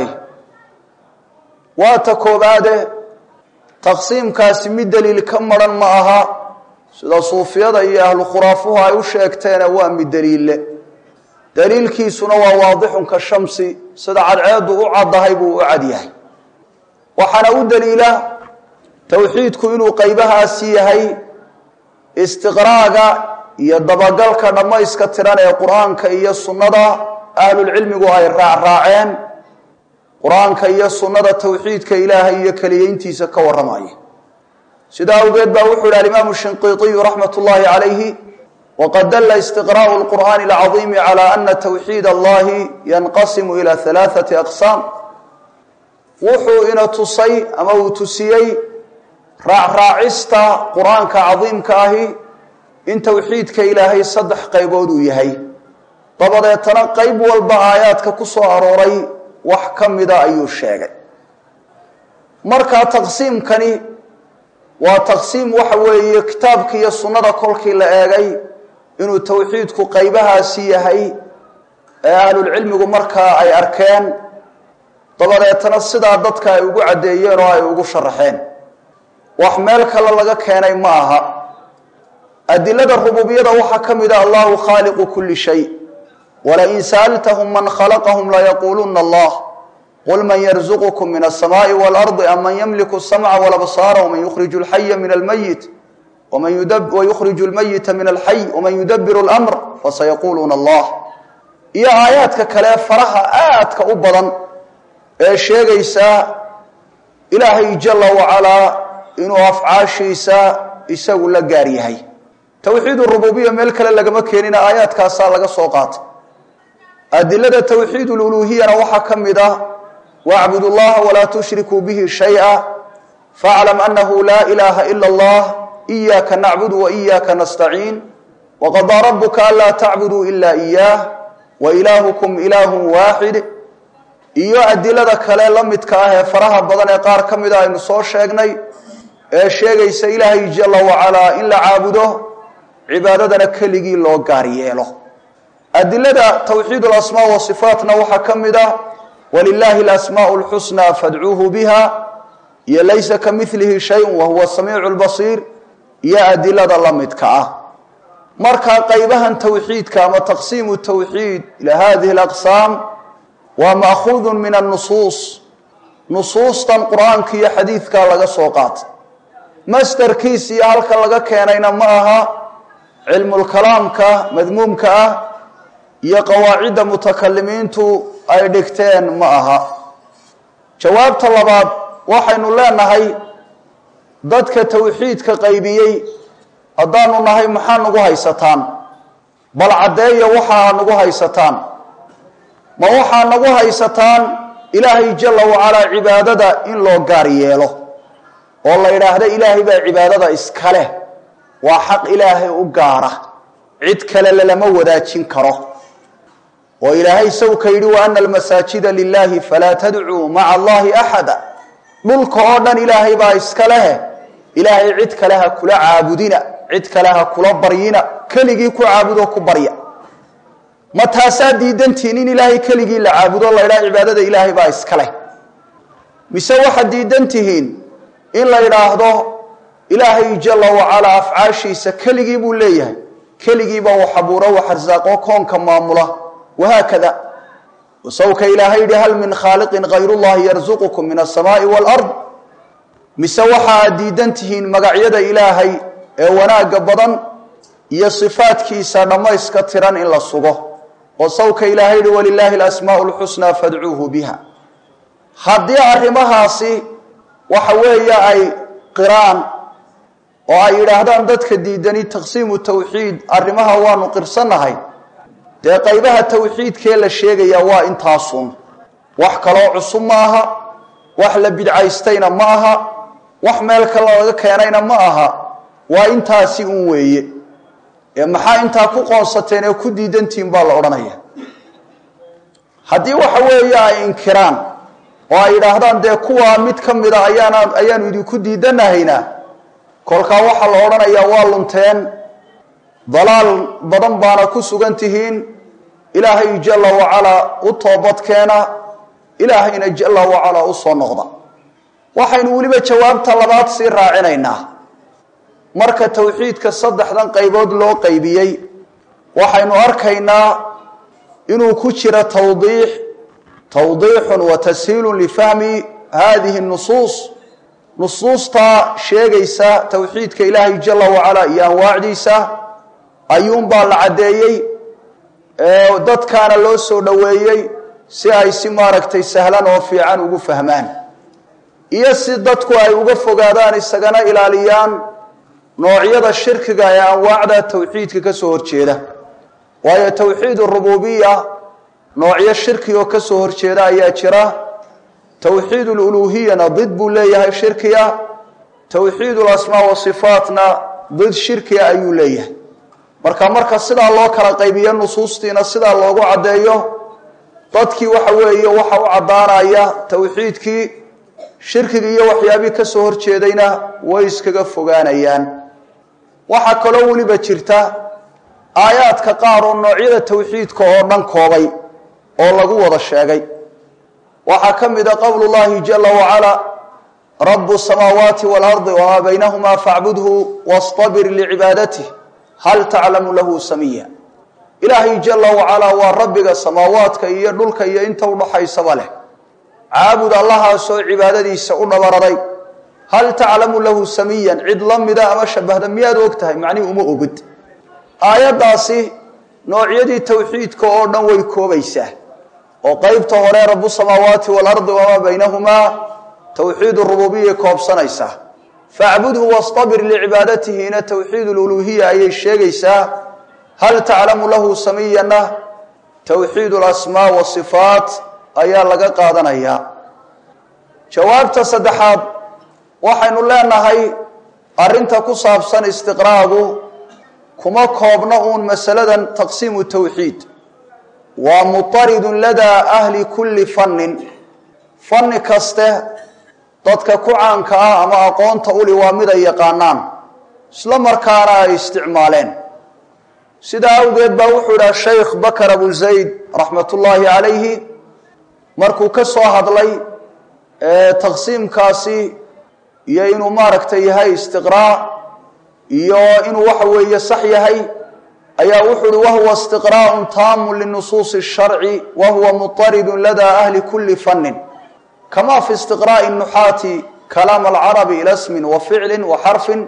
Speaker 1: waa ta koobaade taqsiimkaasi mid daliil ka maran ma aha sida suufiyada iyo ahlu khuraafuhu ay u sheegteena waa mid daliille daliilkiisuna waa waadixun ka shamsi sida cadceedu u caddahay buu u cad yahay waxaana u daliila tawxiidku inuu qaybahaasi yahay istiqraaga iyo dabagalka dhammayska tiran ee qur-aanka iyo sunnada ahlulcilmigu ay raacraaceen qur-aanka iyo sunnada tawxiidka ilaahay iyo keliyayntiisa ka warramaya sidaa awgeed baa wuxuu yihi alimaamu shinqiitiyu raxmat ullaahi calayhi waqad dalla istiqraa'u lqur'aani alcadiimi calaa ana tawxiid allahi yanqasimu ila halaathati aqsaam wuxuu ina tusay ama uu tusiyey raacraacista qur-aanka cadiimka ahi in tawxiidka ilaahay saddex qaybood uu yahay dabadeetana qayb walba aayaadka ku soo arooray wax ka mida ayuu sheegay markaa taqsiimkani waa taqsiim waxa weeye kitaabka iyo sunnada kolkii la eegay inuu tawxiidku qaybahaasi yahay ee ahlulcilmigu markaa ay arkeen dabadeetana sidaa dadka ay ugu caddeeyeen oo ay ugu sharaxeen wax meel kale laga keenay ma aha adilada rububiyada waxaa ka mid ah allahu khaaliqu kulli shay walain sa'altahum man khalaqahum layaquuluna allah qul man yarzuqukum min alsamaa'i waalardi am man yamliku alsamca walabsaara waman yukhriju alxaya min almayit wayukhriju almayita min alxay waman yudabiru alamr fasayaquuluuna allah iyo aayaadka kale faraha aadka u badan ee sheegaysa ilaahay jalla wacalaa inuu afcaashiisa isagu la gaar yahay tawxiid rububiya meel kale lagama keenina aayaadkaasaa laga soo qaatay adilada tawxiid uluhiyana waxaa ka mid ah wacbudu llaha walaa tushrikuu bihi shay'a faaclam annahu laa ilaaha ila allah iyaaka nacbudu wa iyaaka nastaciin waqadaa rabuka anlaa tacbuduu ila iyaah wa ilaahukum ilaahun waaxid iyo adilada kale la midka ah ee faraha badan ee qaar ka mid a aynu soo sheegnay ee sheegaysa ilaahay jalla wacalaa in la caabudo cibaadadana keligii loo gaar yeelo adilada tawxiid alasmaa wa sifaatna waxaa ka mid ah walilaahi alasmaa'u alxusnaa fadcuuhu biha iyo laysa ka milihi shayun wahuwa samiicu lbasiir iyo adilada la midka ah markaa qaybahan tawxiidka ama taqsiimu tawxiid ilaa hadihi alaqsaam waa ma'khuudu min annusuus nusuustan qur-aanka iyo xadiidka laga soo qaatay masdarkiis iyo halka laga keenayna ma aha cilmulkalaamka madmuumka ah iyo qawaacidda mutakalimiintu ay dhigteen ma aha jawaabta labaad waxaynu leenahay dadka tawxiidka qaybiyey haddaanu nahay maxaa nagu haysataan bal caddeeya waxaa nagu haysataan ma waxaa nagu haysataan ilaahay jalla wacalaa cibaadada in loo gaar yeelo oo la yidhaahdo ilaahay baa cibaadada iska leh waa xaq ilaahay u gaara cid kale lama wadaajin karo oo ilaahay sawka yidhi wa ana almasaajida lilaahi falaa tadcuu maca allahi axada dhulka oo dhan ilaahay baa iska leh ilaahay cid kale ha kula caabudina cid kale ha kula baryina keligii ku caabudo ku barya ma taasaa diidantiin in ilaahay keligii la caabudo la yidhaha cibaadada ilaahay baa iska leh mise waxaad diidan tihiin in la yidhaahdo ilaahay jalla wacalaa afcaashiisa keligii buu leeyahay keligiiba wax abuuro wax arsaaqo koonka maamula wahaakada wasawka ilaahay yidhi hal min khaaliqin hayrullahi yarzuqukum min alsamaa'i waalard mise waxaad diidan tihiin magacyada ilaahay ee wanaagga badan iyo sifaadkiisa dhammayska tiran in la sugo oo sawka ilaahay yidhi walilaahi alasmaa'u lxusnaa fadcuuhu biha haddii arrimahaasi waxa weeye ay qiraan oo ay yiraahdaan dadka diidani taqsiimu tawxiid arrimaha waanu qirsanahay dee qaybaha tawxiidkee la sheegaya waa intaasun wax kaloo cusub maaha wax la bidcaystayna maaha wax meel kale laga keenayna maaha waa intaasi un weeye ee maxaa intaa ku qoonsateen ee ku diidantiin baa la odhanaya haddii waxa weeye ay inkiraan oo ay yidhaahdaan dee kuwaa mid ka mida ayaana ayaanu idinku diidanahayna kolkaa waxaa la odhanayaa waa lunteen dalaal badan baana ku sugan tihiin ilaahay jalla wacalaa u toobadkeena ilaahayna jalla wacalaa u soo noqda waxaynu weliba jawaabta labaad sii raacinaynaa marka tawxiidka saddexdan qaybood loo qaybiyey waxaynu arkaynaa inuu ku jiro tawdiix tawdiixun wa tashiilun lifahmi hadihi nusuus nusuusta sheegaysa tawxiidka ilaahay jalla wacalaa iyo anwaacdiisa ayuunbaa la caddeeyey dadkaana loo soo dhoweeyey si ay si maaragtay sahlan oo fiican ugu fahmaan iyo si dadku ay uga fogaadaan isagana ilaaliyaan noocyada shirkiga ee anwaacda tawxiidka ka soo horjeeda waayo tawxiid rububiya noocyo shirki oo ka soo horjeeda ayaa jira tawxiid uluhiyana did buu leeyahay shirkiga tawxiid asmaa wa sifaatna did shirkiga ayuu leeyahay marka marka sidaa loo kala qaybiyo nusuustiina sidaa loogu caddeeyo dadkii waxa weeye waxa u caddaanaya tawxiidkii shirkiga iyo waxyaabii ka soo horjeedayna way iskaga fogaanayaan waxa kaloo weliba jirta aayaadka qaar oo noocyada tawxiidka oo dhan koobay oo lagu wada sheegay waxaa ka mid ah qowlullaahi jalla wacala rabu samaawaati waalardi wamaa baynahumaa facbudhu wastabir licibaadatihi hal taclamu lahu samiya ilaahay jalla wacalaa waa rabbiga samaawaadka iyo dhulka iyo inta udhaxaysaba leh caabud allahaasoo cibaadadiisa u dhabaraday hal taclamu lahu samiyan cid la mida ama shabahda miyaad og tahay macnihi uma ogid aayaddaasi noocyadii tawxiidka oo dhan way koobaysaa oo qaybta hore rabu samaawaati waalardi wamaa baynahumaa tawxiid rububiya koobsanaysaa facbudhu wastabir licibaadatihiina tawxiid luluhiya ayay sheegaysaa hal taclamu lahu samiyana tawxiid alasmaa wasifaat ayaa laga qaadanayaa jawaabta saddexaad waxaynu leenahay arrinta ku saabsan istiqraagu kuma koobna uun masaladan taqsiimu tawxiid waa mutaridun ladaa ahli kulli fannin fanni kaste dadka ku caanka ah ama aqoonta uli waa mid ay yaqaanaan isla markaana ay isticmaaleen sidaa awgeed baa wuxuu yidhaha shaykh bakar abu zayd raxmatullaahi calayhi markuu ka soo hadlay taqsiimkaasi iyo inuu maaragtay yahay istiqraa iyo inuu waxa weeye sax yahay ayaa wuxuu uhi wahuwa istiqraa'un taamun linusuusi sharci wahuwa mutaridun ladaa ahli kulli fannin kama fi istiqraa'i nuxaati kalaam alcarabi ila ismin wa ficlin wa xarfin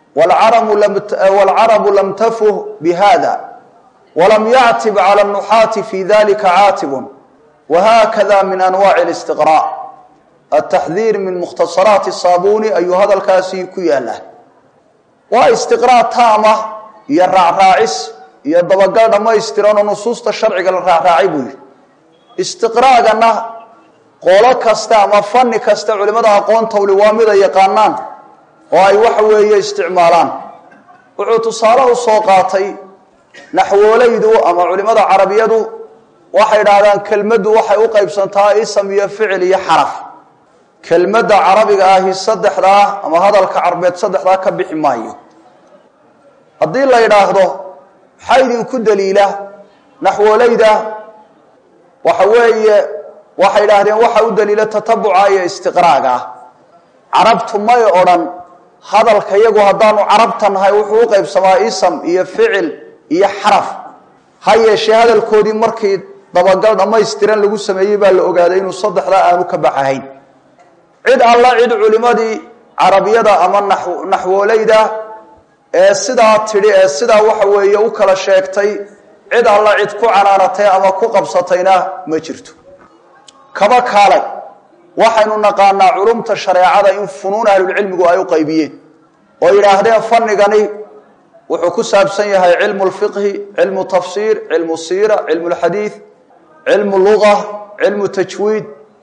Speaker 1: waalcarabu lam tafuh bihada walam yactib cala nuxaati fi dalika caatibun wahakada min anwaaci listiqraa' ataxdiir min mukhtasaraati saabuni ayuu hadalkaasi ku yaallaa waa istiqraa' taama iyo raacraacis iyo dabagal dhammaystiran oo nusuusta sharciga la raacraacay buu yidhi istiqraagana qolo kasta ama fanni kasta culimada aqoonta uli waa mid ay yaqaanaan oo ay waxa weeye isticmaalaan wuxuu tusaale u soo qaatay naxwoolaydu ama culimada carabiyadu waxay idhaahdaan kelmaddu waxay u qaybsantaa ism iyo ficil iyo xaraf kelmadda carabiga ahi saddexdaa ama hadalka carbeed saddexdaa ka bixi maayo haddii la yidhaahdo maxaa idinku daliila naxwoolayda waxa weeye waxay idhaahdeen waxa u daliila tatabuca iyo istiqraaga carabtu may odhan hadalka iyagu haddaanu carabta nahay wuxuu u qaybsamaa ism iyo ficil iyo xaraf ha yeeshee hadalkoodii markii dabagal dhammaystiran lagu sameeyey baa la ogaaday inuu saddexdaa aanu ka baxahayn cid alla cid culimadii carabiyada ama naxwoolayda ee sidaa tidhi ee sidaa waxa weeye u kala sheegtay cid alla cid ku canaanatay ama ku qabsatayna ma jirto kaba kaalay waxaynu naqaanaa culumta shareecada in funuun ahlulcilmigu ay u qaybiyeen oo yiraahdeen fanigani wuxuu ku saabsan yahay cilmu fiqh cilmu tafsiir cilmu siira cilmu hadith cilmu lugha cilmu tajwid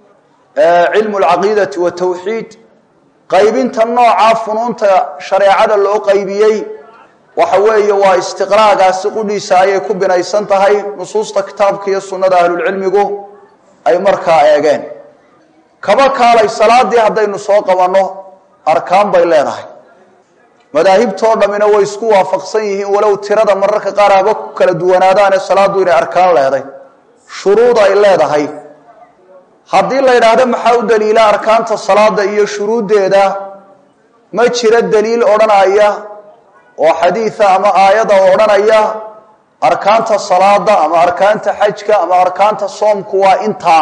Speaker 1: cilmu al-aqeedah wa tawhid qaybinta nooca funuunta shariicada loo qaybiyay waxa weeye waa istiqraagaasi qudhiisa ay ku binaysan tahay nusuusta kitaabka iyo sunnada ahlul cilmigu ay markaa eegeen kaba kaalay salaadii hadaynu soo qabano arkaan bay leedahay madaahibtoo dhamina way isku waafaqsan yihiin walow tirada mararka qaar ah ku kala duwanaadaan salaadu inay arkaan leedahay shuruud ay leedahay haddii la yiraahdo maxaa u daliila arkaanta salaada iyo shuruudeeda ma jira daliil odhanaya oo xadiis ama aayada odhanaya arkaanta salaada ama arkaanta xajka ama arkaanta soomku waa inta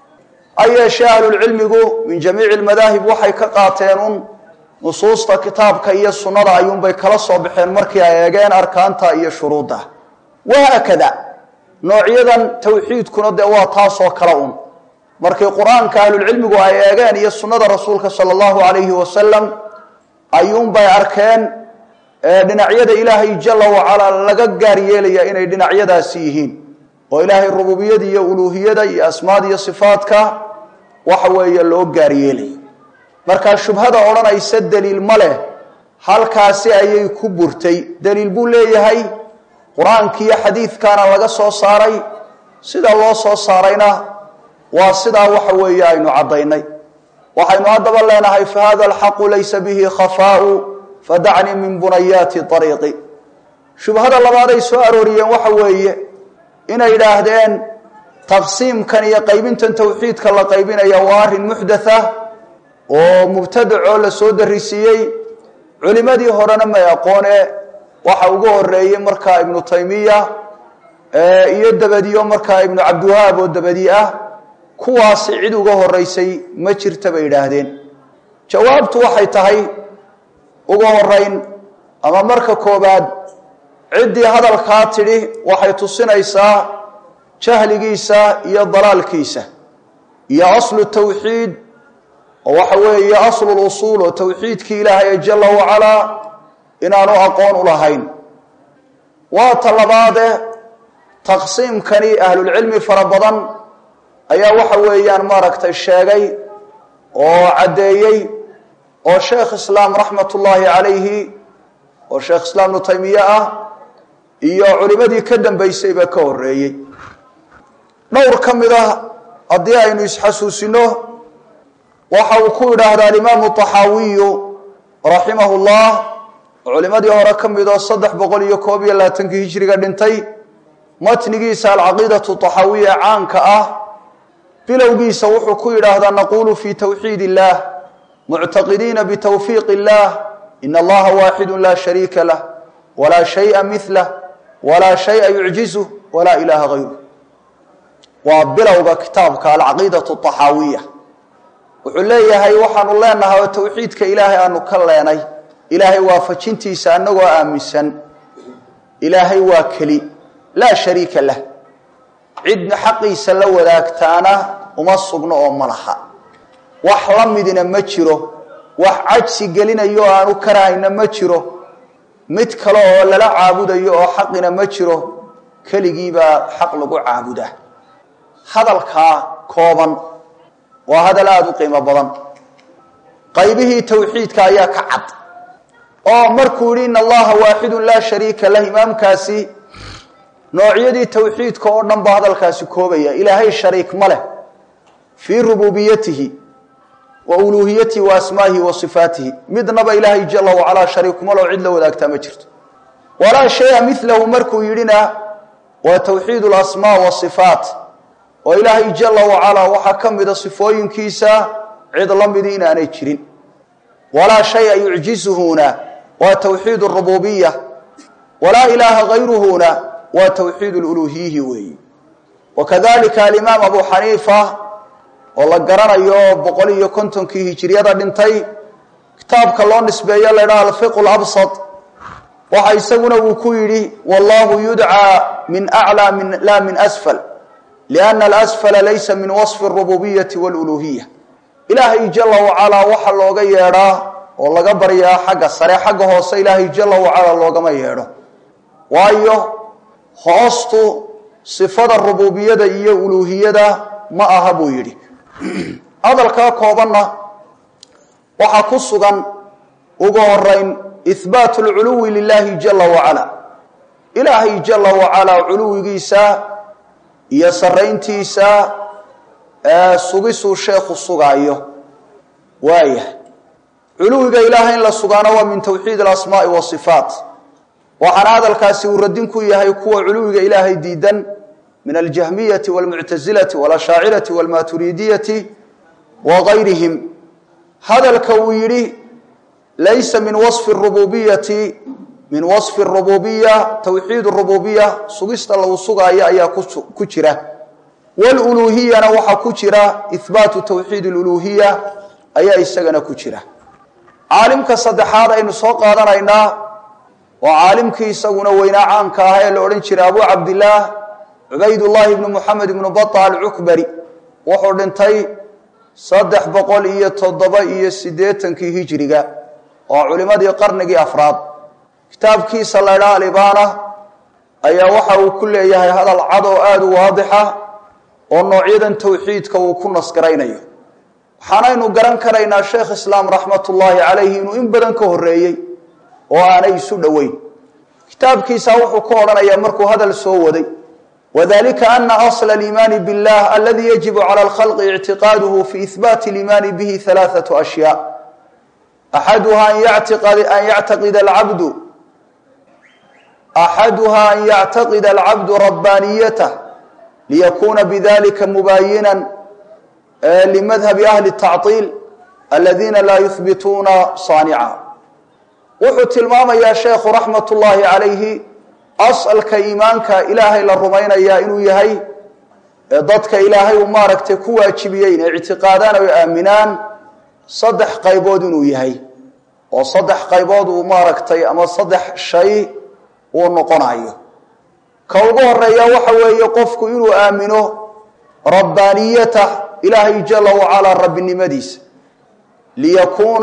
Speaker 1: ay shaahul cilmigu min jamiic almadahib waxay ka qaateen nusuusta kitaabka iyo sunnada ayuun bay kala soo baxeen markii ay eegeen arkaanta iyo shuruuda waa kada noocyadan tawxiidkuna de waa taas oo kala un markii quraanka ahlul cilmigu ay eegeen iyo sunnada rasuulka sallallahu alayhi wasallam ayuun bay arkeen dhinacyada ilaahay jalla wa ala laga gaar yeelaya inay dhinacyadaasi yihiin oo ilaahay rububiyada iyo uluhiyada iyo asmaada iyo sifaadka waxa weeye loo gaar yeelay marka shubhada oranaysa daliil ma leh halkaasi ayay ku burtay daliil buu leeyahay quraanka iyo xadiiskana laga soo saaray sida loo soo saarayna waa sida waxa weeye aynu cadaynay waxaynu hadaba leenahay fa hada alhaq laysa bihi khafaa'u fad'ani min bunayati tariqi shubhada labaad ay soo arooriyeen waxa weeye inay yiraahdeen taqsiimkan iyo qaybintan tawxiidka la qaybinayo waa arin muhdatha oo mubtadaco la soo darisiyay culimadii horena ma aqoone waxa ugu horeeyay marka ibnu taymiya ee iyo dabadiyo marka ibnu abdulwahab oo dabadi ah kuwaas cid uga horeysay ma jirta bay yiraahdeen jawaabtu waxay tahay ugu horeyn ama marka koobaad cidii hadalka tiri waxay tusinaysaa jahligiisa iyo dalaalkiisa iyo aslu tawxiid waxa weeye aslu al-usul wa tawxiidki ilaahay jalla wa ala inaanu aqoon u lahayn waa talabaade taqsiimkani ahlul cilmi farabadan ayaa waxa weeyaan maaragtay sheegay oo cadeeyay oo sheekh islaam rahmatullahi alayhi oo sheekh islaam ibn taymiyyah ah iyo culimadii ka dambeysay ba ka horeeyay dhowr kamida hadii aynu isxasuusino waxa uu ku yiraahdaa imaam tahawi rahimahullah culimadii hore kamid oo saddex boqol iyo koob iyo labaatan hijriga dhintay matnigiisa al-aqeedatu tahawiyya caanka ah bilowgiisa wuxuu ku yiraahdaa naqulu fi tawhid illah mu'taqidina bi tawfiq illah inna allaha wahidun la sharika lah wala shay'a mithlahu wala shay'a yu'jizu wala ilaha ghayruhu wa bilowga kitaabka al-aqeedatu tahawiyya wuxuu leeyahay waxaanu leenahay tawxiidka ilaahay aanu ka leenay ilaahay waafajintiisa anagoo aaminsan ilaahay waa kali la sharika lah cidna xaqiisa la wadaagtaana uma sugno oo malaha wax la midina ma jiro wax ajsi gelinayo aanu karaayna ma jiro mid kale oo lala caabudayo oo xaqina ma jiro kaligiiba xaq lagu caabuda hadalka kooban waa hadal aad u qiimo badan qaybihii tawxiidka ayaa ka cad oo markuu yiri in allaha waahidun la sharika lahu imaamkaasi noocyadii tawxiidka oo dhan ba hadalkaasi koobaya ilaahay shariik ma leh fi rububiyyatihi wa uluhiyyatihi wa asmaa'ihi wa sifaatihi midnaba ilaahay jalla wa ala shariik ma leh cid la wadaagta ma jirto wala shay'a mithlahu markuu yirina wa tawxiidul asmaa' wa sifaat oo ilaahay jalla wa ala waxa kamida sifooyinkiisa cid la mid inaanay jirin wala shay'a yu'jizuhuna wa tawxiidur rububiyyah wala ilaha ghayruhuna wa tawxiidul uluhiyyah way wakadalika al-imam Abu Hanifa oo la garanayo boqol iyo konton kii hijriyada dhintay kitaabka loo nisbeeyo leeyahay al-fiqh al-absat waxa isaguna uu ku yiri wallahu yud'a min a'la min la min asfal لأن الأسفل ليس من وصف الربوبية والألوهية إلهي جل وعلا وحا لوغا ييرا oo laga baryaa xagga sare xagga hoose ilaahay jalla wa ala loogama yeedho waayo hoostu sifada rububiyada iyo uluhiyada ma aha buu yiri hadalka koobanna waxa ku sugan ugu horeyn ithbaatu al-uluwi lillahi jalla wa ala ilaahay jalla wa ala uluwigiisa iyo sareyntiisa ee sugisu sheekhu sugaayo waaya uluwiga ilaahay in la sugaano waa min tawxiid al-asmaa wa sifaat waxana hadalkaasi uu radin ku yahay kuwa uluwiga ilaahay diidan min al-jahmiyah wal-mu'tazilah wal-ash'ariyah wal-maturidiyah wa ghayrihim hadalka uu yiri laysa min wasf ar-rububiyyah min wasf ar-rububiyyah tawxiid ar-rububiyyah sugista la sugaayo ayaa ku jira wal uluhiyyah waxa ku jira ithbaatu tawxiid al-uluhiyyah ayaa isagana ku jira caalimka saddexaad aynu soo qaadanaynaa waa caalimkii isaguna weynaa caanka ah ee la oran jiray Abu Abdullah Ubaydullah ibn Muhammad ibn Battah al-Ukbari wuxuu dhintay saddex boqol iyo toddoba iyo siddeetankii hijriga oo culimadii qarnigii afraad kitaabkiisa la yiraahdo Al-Ibana ayaa waxa uu ku leeyahay hadal cad oo aad u waadix ah oo noocyadan tawxiidka uu ku nasgaraynayo waxaanaynu garan karaynaa Sheekh Islaam rahmatullahi alayhi inuu in badan ka horeeyay oo aanay isu dhaweyn kitaabkiisa wuxuu ku oranayaa markuu hadal soo waday وذلك أن أصل الإيمان بالله الذي يجب على الخلق اعتقاده في إثبات الإيمان به ثلاثة أشياء أحدها أن يعتقد أن يعتقد العبد أحدها أن يعتقد العبد ربانيته ليكون بذلك مباينا لمذهب أهل التعطيل الذين لا يثبتون صانعا وحت المام يا شيخ رحمة الله عليه أصل كإيمانك إلهي للرمين يا إنو يهي ضدك إلهي ومارك تكوى أجبيين اعتقادان وآمنان صدح قيبود إنو يهي وصدح قيبود ومارك تي أما صدح شيء ونقنعيه كوضوه الرئي وحوى يقفك إنو آمنه ربانيته إلهي جل وعلا رب النمديس ليكون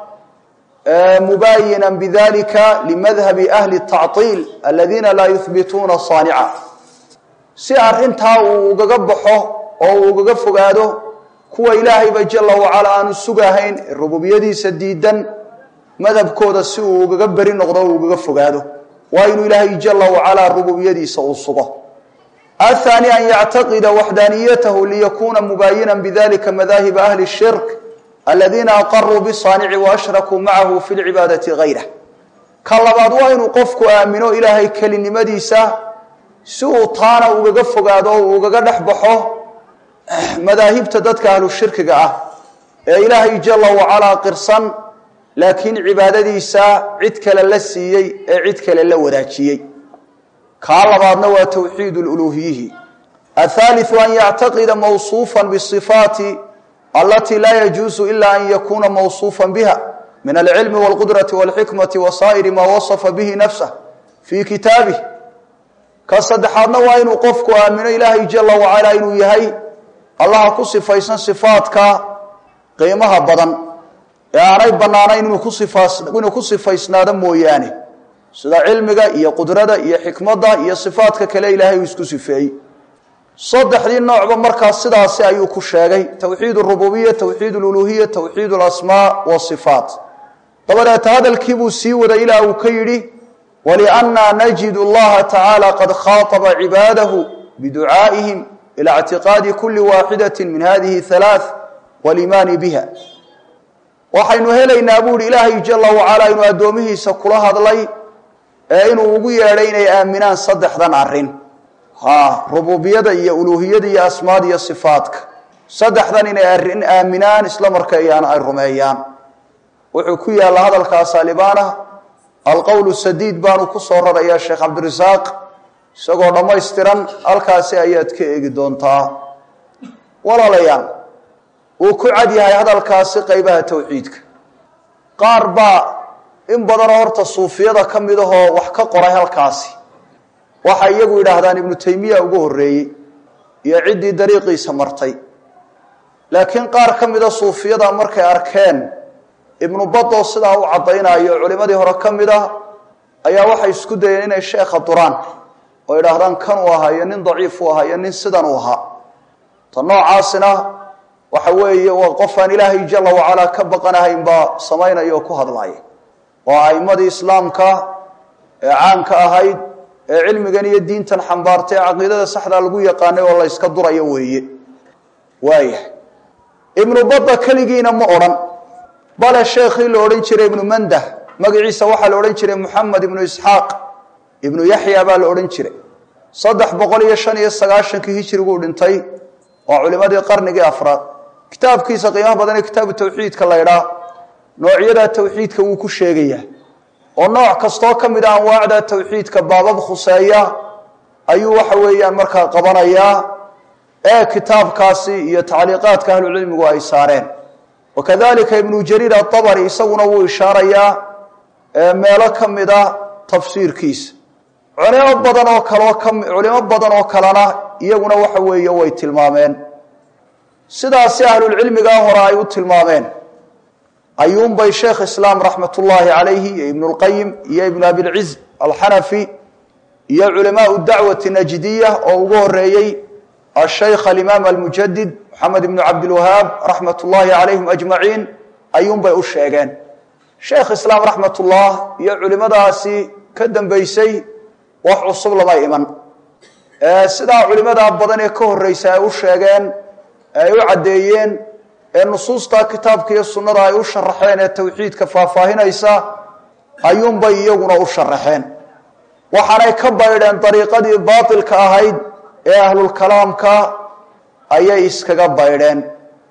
Speaker 1: مباينا بذلك لمذهب أهل التعطيل الذين لا يثبتون صانعا سيار انتها وقبحه أو وقفقاده كوى إلهي بجل وعلا أن السقاهين الربوبية سديدا مذهب كودا السوء وقبرين نغضه وقفقاده وإن إلهي جل وعلا الربوبية سأصبه الثاني أن يعتقد وحدانيته ليكون مباينا بذلك مذاهب أهل الشرك الذين أقروا بالصانع وأشركوا معه في العبادة غيره كاللباد وإن قفك آمنوا إلهي كلن مديسة سوء طانا وقفق هذا وقدح بحه مذاهب تددك أهل الشرك قاه إلهي جل وعلا قرصا لكن عبادة سا عدك للسيي عدك للوداتيي كاللباد نوى توحيد الألوهيه الثالث أن يعتقد موصوفا بالصفات التي لا يجوز إلا أن يكون موصوفا بها من العلم والقدرة والحكمة وصائر ما وصف به نفسه في كتابه كصدحنا وإن قفك آمن إلهي جل وعلا إنه يهي الله كصف إيسان صفاتك قيمها بدن يعني بنانا إنه كصف إيسان موياني سيدا علمك إيا قدرة إيا حكمة إيا صفاتك كلا إلهي ويسكسفه صدح دي النوع بمركز صداسي أيو كشاقي توحيد الربوبية توحيد الألوهية توحيد الأسماء والصفات طبعا هذا الكيبو سيود إلى أكيري ولأننا نجد الله تعالى قد خاطب عباده بدعائهم إلى اعتقاد كل واحدة من هذه الثلاث والإيمان بها وحين هلينا أبو إلهي جل وعلا إنه أدومه سكرها ضلي إنه وقيا لينا آمنان صدح ذا عرين ها ربوبية يا ألوهية يا أسماء يا صفاتك صدحذن إن آمنان إسلام ركيان الرميان وحكوية لهذا الكاسالبانة القول السديد بانو كسر يا شيخ عبد الرزاق سقوا لما يسترن الكاسي آيات كي دونتا ولا ليان وكعدي هذا الكاسي قيبها توحيدك قاربا إن بدر هرت الصوفية كم يده وحكا قرأها الكاسي waxa iyagu yiraahdaan ibn taymiya ugu horeeyay iyo cidii dariiqiisa martay laakiin qaar kamida suufiyada markay arkeen ibnu baddo sidaa u caddaynayo culimadii hore ka mid ah ayaa waxay isku dayeen inay sheekha duraan oo yidhaahdaan kan uu ahaa iyo nin daciif uu ahaa iyo nin sidan uu ahaa ta noocaasina waxa weeye waa qof aan ilaahay jalla wacalaa ka baqanahayn baa samaynaya oo ku hadlaya waa a'immadii islaamka ee caanka ahayd ee cilmigan iyo diintan xambaartay caqiidada saxda lagu yaqaanay oo la iska durayo weeye waaya ibnu badda kaligiina ma odhan bale sheekhii la odhan jiray ibnu mandah magaciisa waxaa la odhan jiray moxamed ibnu isxaaq ibnu yaxya baa la odhan jiray saddex boqol iyo shan iyo sagaashankii hijriguu dhintay waa culimadii qarnigii afraad kitaabkiisa qiimo badan ee kitaabu tawxiidka la ydhaa noocyada tawxiidka wuu ku sheegayaa oo nooc kastoo ka mid ah anwaacda tawxiidka baabab khuseeya ayuu waxa weeyaan markaa qabanayaa ee kitaabkaasi iyo tacliiqaadka ahlucilmigu ay saareen wakadalika ibnu jariir atabari isaguna wuu ishaarayaa meelo ka mid a tafsiirkiisa culimo badan oo kaloo ka culimo badan oo kalena iyaguna waxa weeye way tilmaameen sidaasi ahlulcilmigaa hore ay u tilmaameen ayuunbay sheekh islaam raxmatullaahi calayhi iyo ibnu lqayim iyo ibnu abilciz alxanafi iyo culamaau dacwati najdiya oo ugu horeeyey ashaykh alimaam almujadid moxamed ibnu cabdilwahaab raxmat ullaahi calayhim ajmaciin ayuunbay u sheegeen sheekh islaam raxmatullah iyo culimadaasi ka dambaysay wax cusub lama iman sidaa culimadaa badan ee ka horreysa ay u sheegeen ay u caddeeyeen ee nusuusta kitaabka iyo sunnada ay u sharaxeen ee tawxiidka faahfaahinaysa ayuunbay iyaguna u sharaxeen waxaanay ka baydheen dariiqadii baatilka ahayd ee ahlulkalaamka ayay iskaga baydheen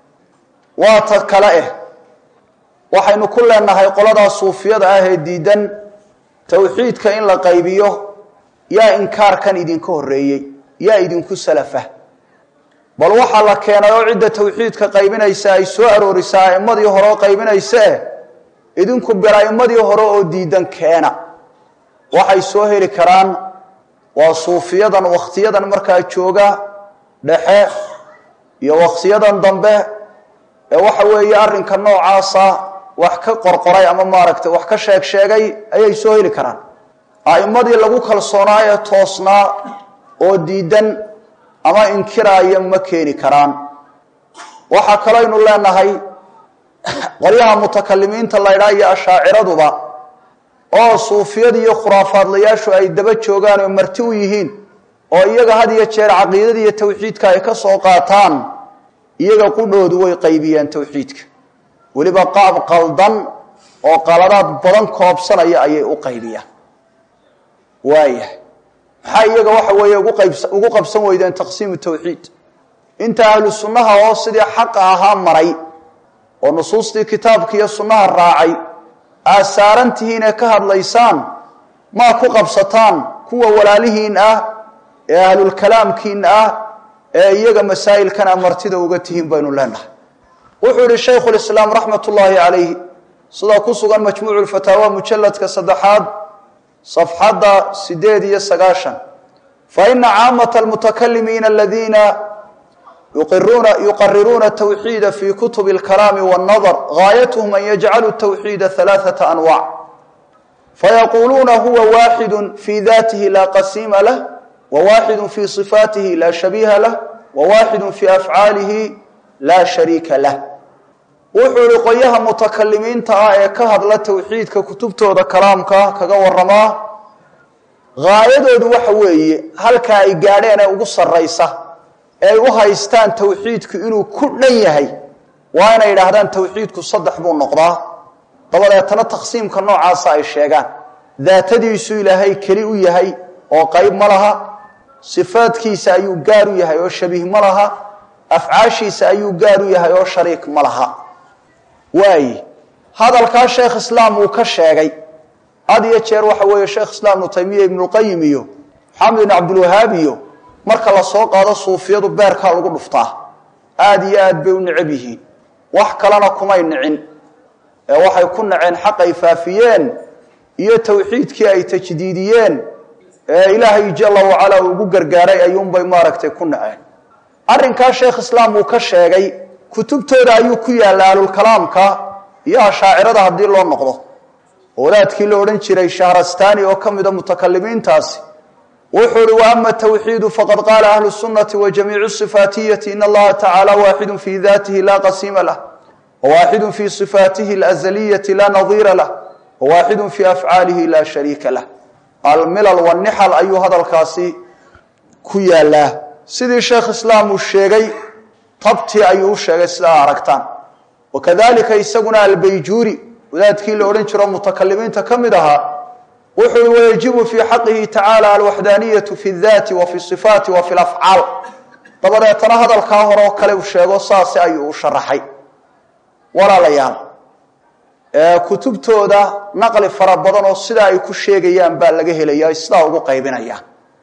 Speaker 1: waa ta kale eh waxaynu ku leenahay qoladaa suufiyada ah ee diidan tawxiidka in la qaybiyo yaa inkaarkan idinka horreeyey yaa idinku salafa bal waxaa la keenay oo cidda tawxiidka qaybinaysa ay soo aroorisaa a'immadii hore oo qaybinaysae idinku bir a'immadii hore oo diidan keena waxay soo heli karaan waa suufiyadan wakhtiyadan markaa jooga dhexe iyo wakhtiyadan dambe ee waxa weeye arrinka noocaasa wax ka qorqoray ama maaragtay wax ka sheeg sheegay ayay soo heli karaan a'immadii lagu kalsoonaa ee toosnaa oo diidan ama inkiraaya ma keeni karaan waxaa kalooynu leenahay qolyaha mutakalimiinta la ydhaa iyo ashaaciraduba oo suufiyada iyo khuraafaadlayaashu ay daba joogaan oo marti u yihiin oo iyaga had iyo jeer caqiidada iyo tawxiidka ay ka soo qaataan iyaga qudhoodu way qaybiyeen tawxiidka weliba qaab qaldan oo qaladaad badan koobsanaya ayay u qaybiyaan waayahay maxaa iyaga waxa weeye ugu qayb ugu qabsan weydeen taqsiimu tawxiid inta ahlu sunnaha oo sidii xaqa ahaa maray oo nusuustii kitaabka iyo sunnaha raacay aasaarantihiin ee ka hadlaysaan maa ku qabsataan kuwa walaalihiin ah ee ahlulkalaamkiin ah ee iyaga masaa'ilkan amartida uga tihiin baynu leenahay wuxuu yihi shaykhu lislaam raxmat ullaahi calayhi sida ku sugan majmuucu lfataawa mujalladka saddexaad صفحة سديد يسقاشا فإن عامة المتكلمين الذين يقرون, يقررون التوحيد في كتب الكلام والنظر غايتهم أن يجعلوا التوحيد ثلاثة أنواع فيقولون هو واحد في ذاته لا قسيم له وواحد في صفاته لا شبيه له وواحد في أفعاله لا شريك له wuxuu ri qoyaha mutakalimiinta ah ee ka hadla tawxiidka kutubtooda kalaamka kaga waramaa gaayadoodu waxa weeye halka ay gaadheen ee ugu sarreysa ee ay u haystaan tawxiidku inuu ku dhan yahay waa inay yidhaahdaan tawxiidku saddex buu noqdaa dabadeetana taqsiimka noocaasa ay sheegaan daatadiisu ilaahay keli u yahay oo qayb ma laha sifaadkiisa ayuu gaar u yahay oo shabiih ma laha afcaashiisa ayuu gaar u yahay oo shariik ma laha waaye hadalkaa sheekh islaam uu ka sheegay had iyo jeer waxa weeye sheekh islaam ibnu taymiya ibnu lqayim iyo maxamed ibn cabdilwahaab iyo marka la soo qaado suufiyadu beerkaa lagu dhuftaa aada iyo aad bay u necab yihiin wax kalena kumay nicin ee waxay ku naceen xaq ay faafiyeen iyo tawxiidkii ay tajdiidiyeen ee ilaahay jalla wacala ugu gargaaray ayuunbay maaragtay ku naceen arrinkaa sheekh islaam uu ka sheegay kutubtooda ayuu ku yaalla ahlulkalaamka يا شاعرة هدي الله النقضة ولاد كيلو رنشري شهرستاني وكمد متكلمين تاسي وحر وأما التوحيد فقد قال أهل السنة وجميع الصفاتية إن الله تعالى واحد في ذاته لا قسيم له وواحد في صفاته الأزلية لا نظير له وواحد في أفعاله لا شريك له الملل والنحل أي هذا الكاسي كويا الله سيدي الشيخ إسلام الشيخي طبتي أيو الشيخ إسلام عركتان وكذلك يسقنا البيجوري وذات كيل أورنشر متكلمين تكمدها وحي ويجب في حقه تعالى الوحدانية في الذات وفي الصفات وفي الأفعال طبعا يتنهض الكاهر وكله الشيخ وصاصي أيو الشرحي ولا ليال كتبتو دا نقل فربضان وصدا يكو الشيخيان بالغيه ليا إصلاح وقيبين أيان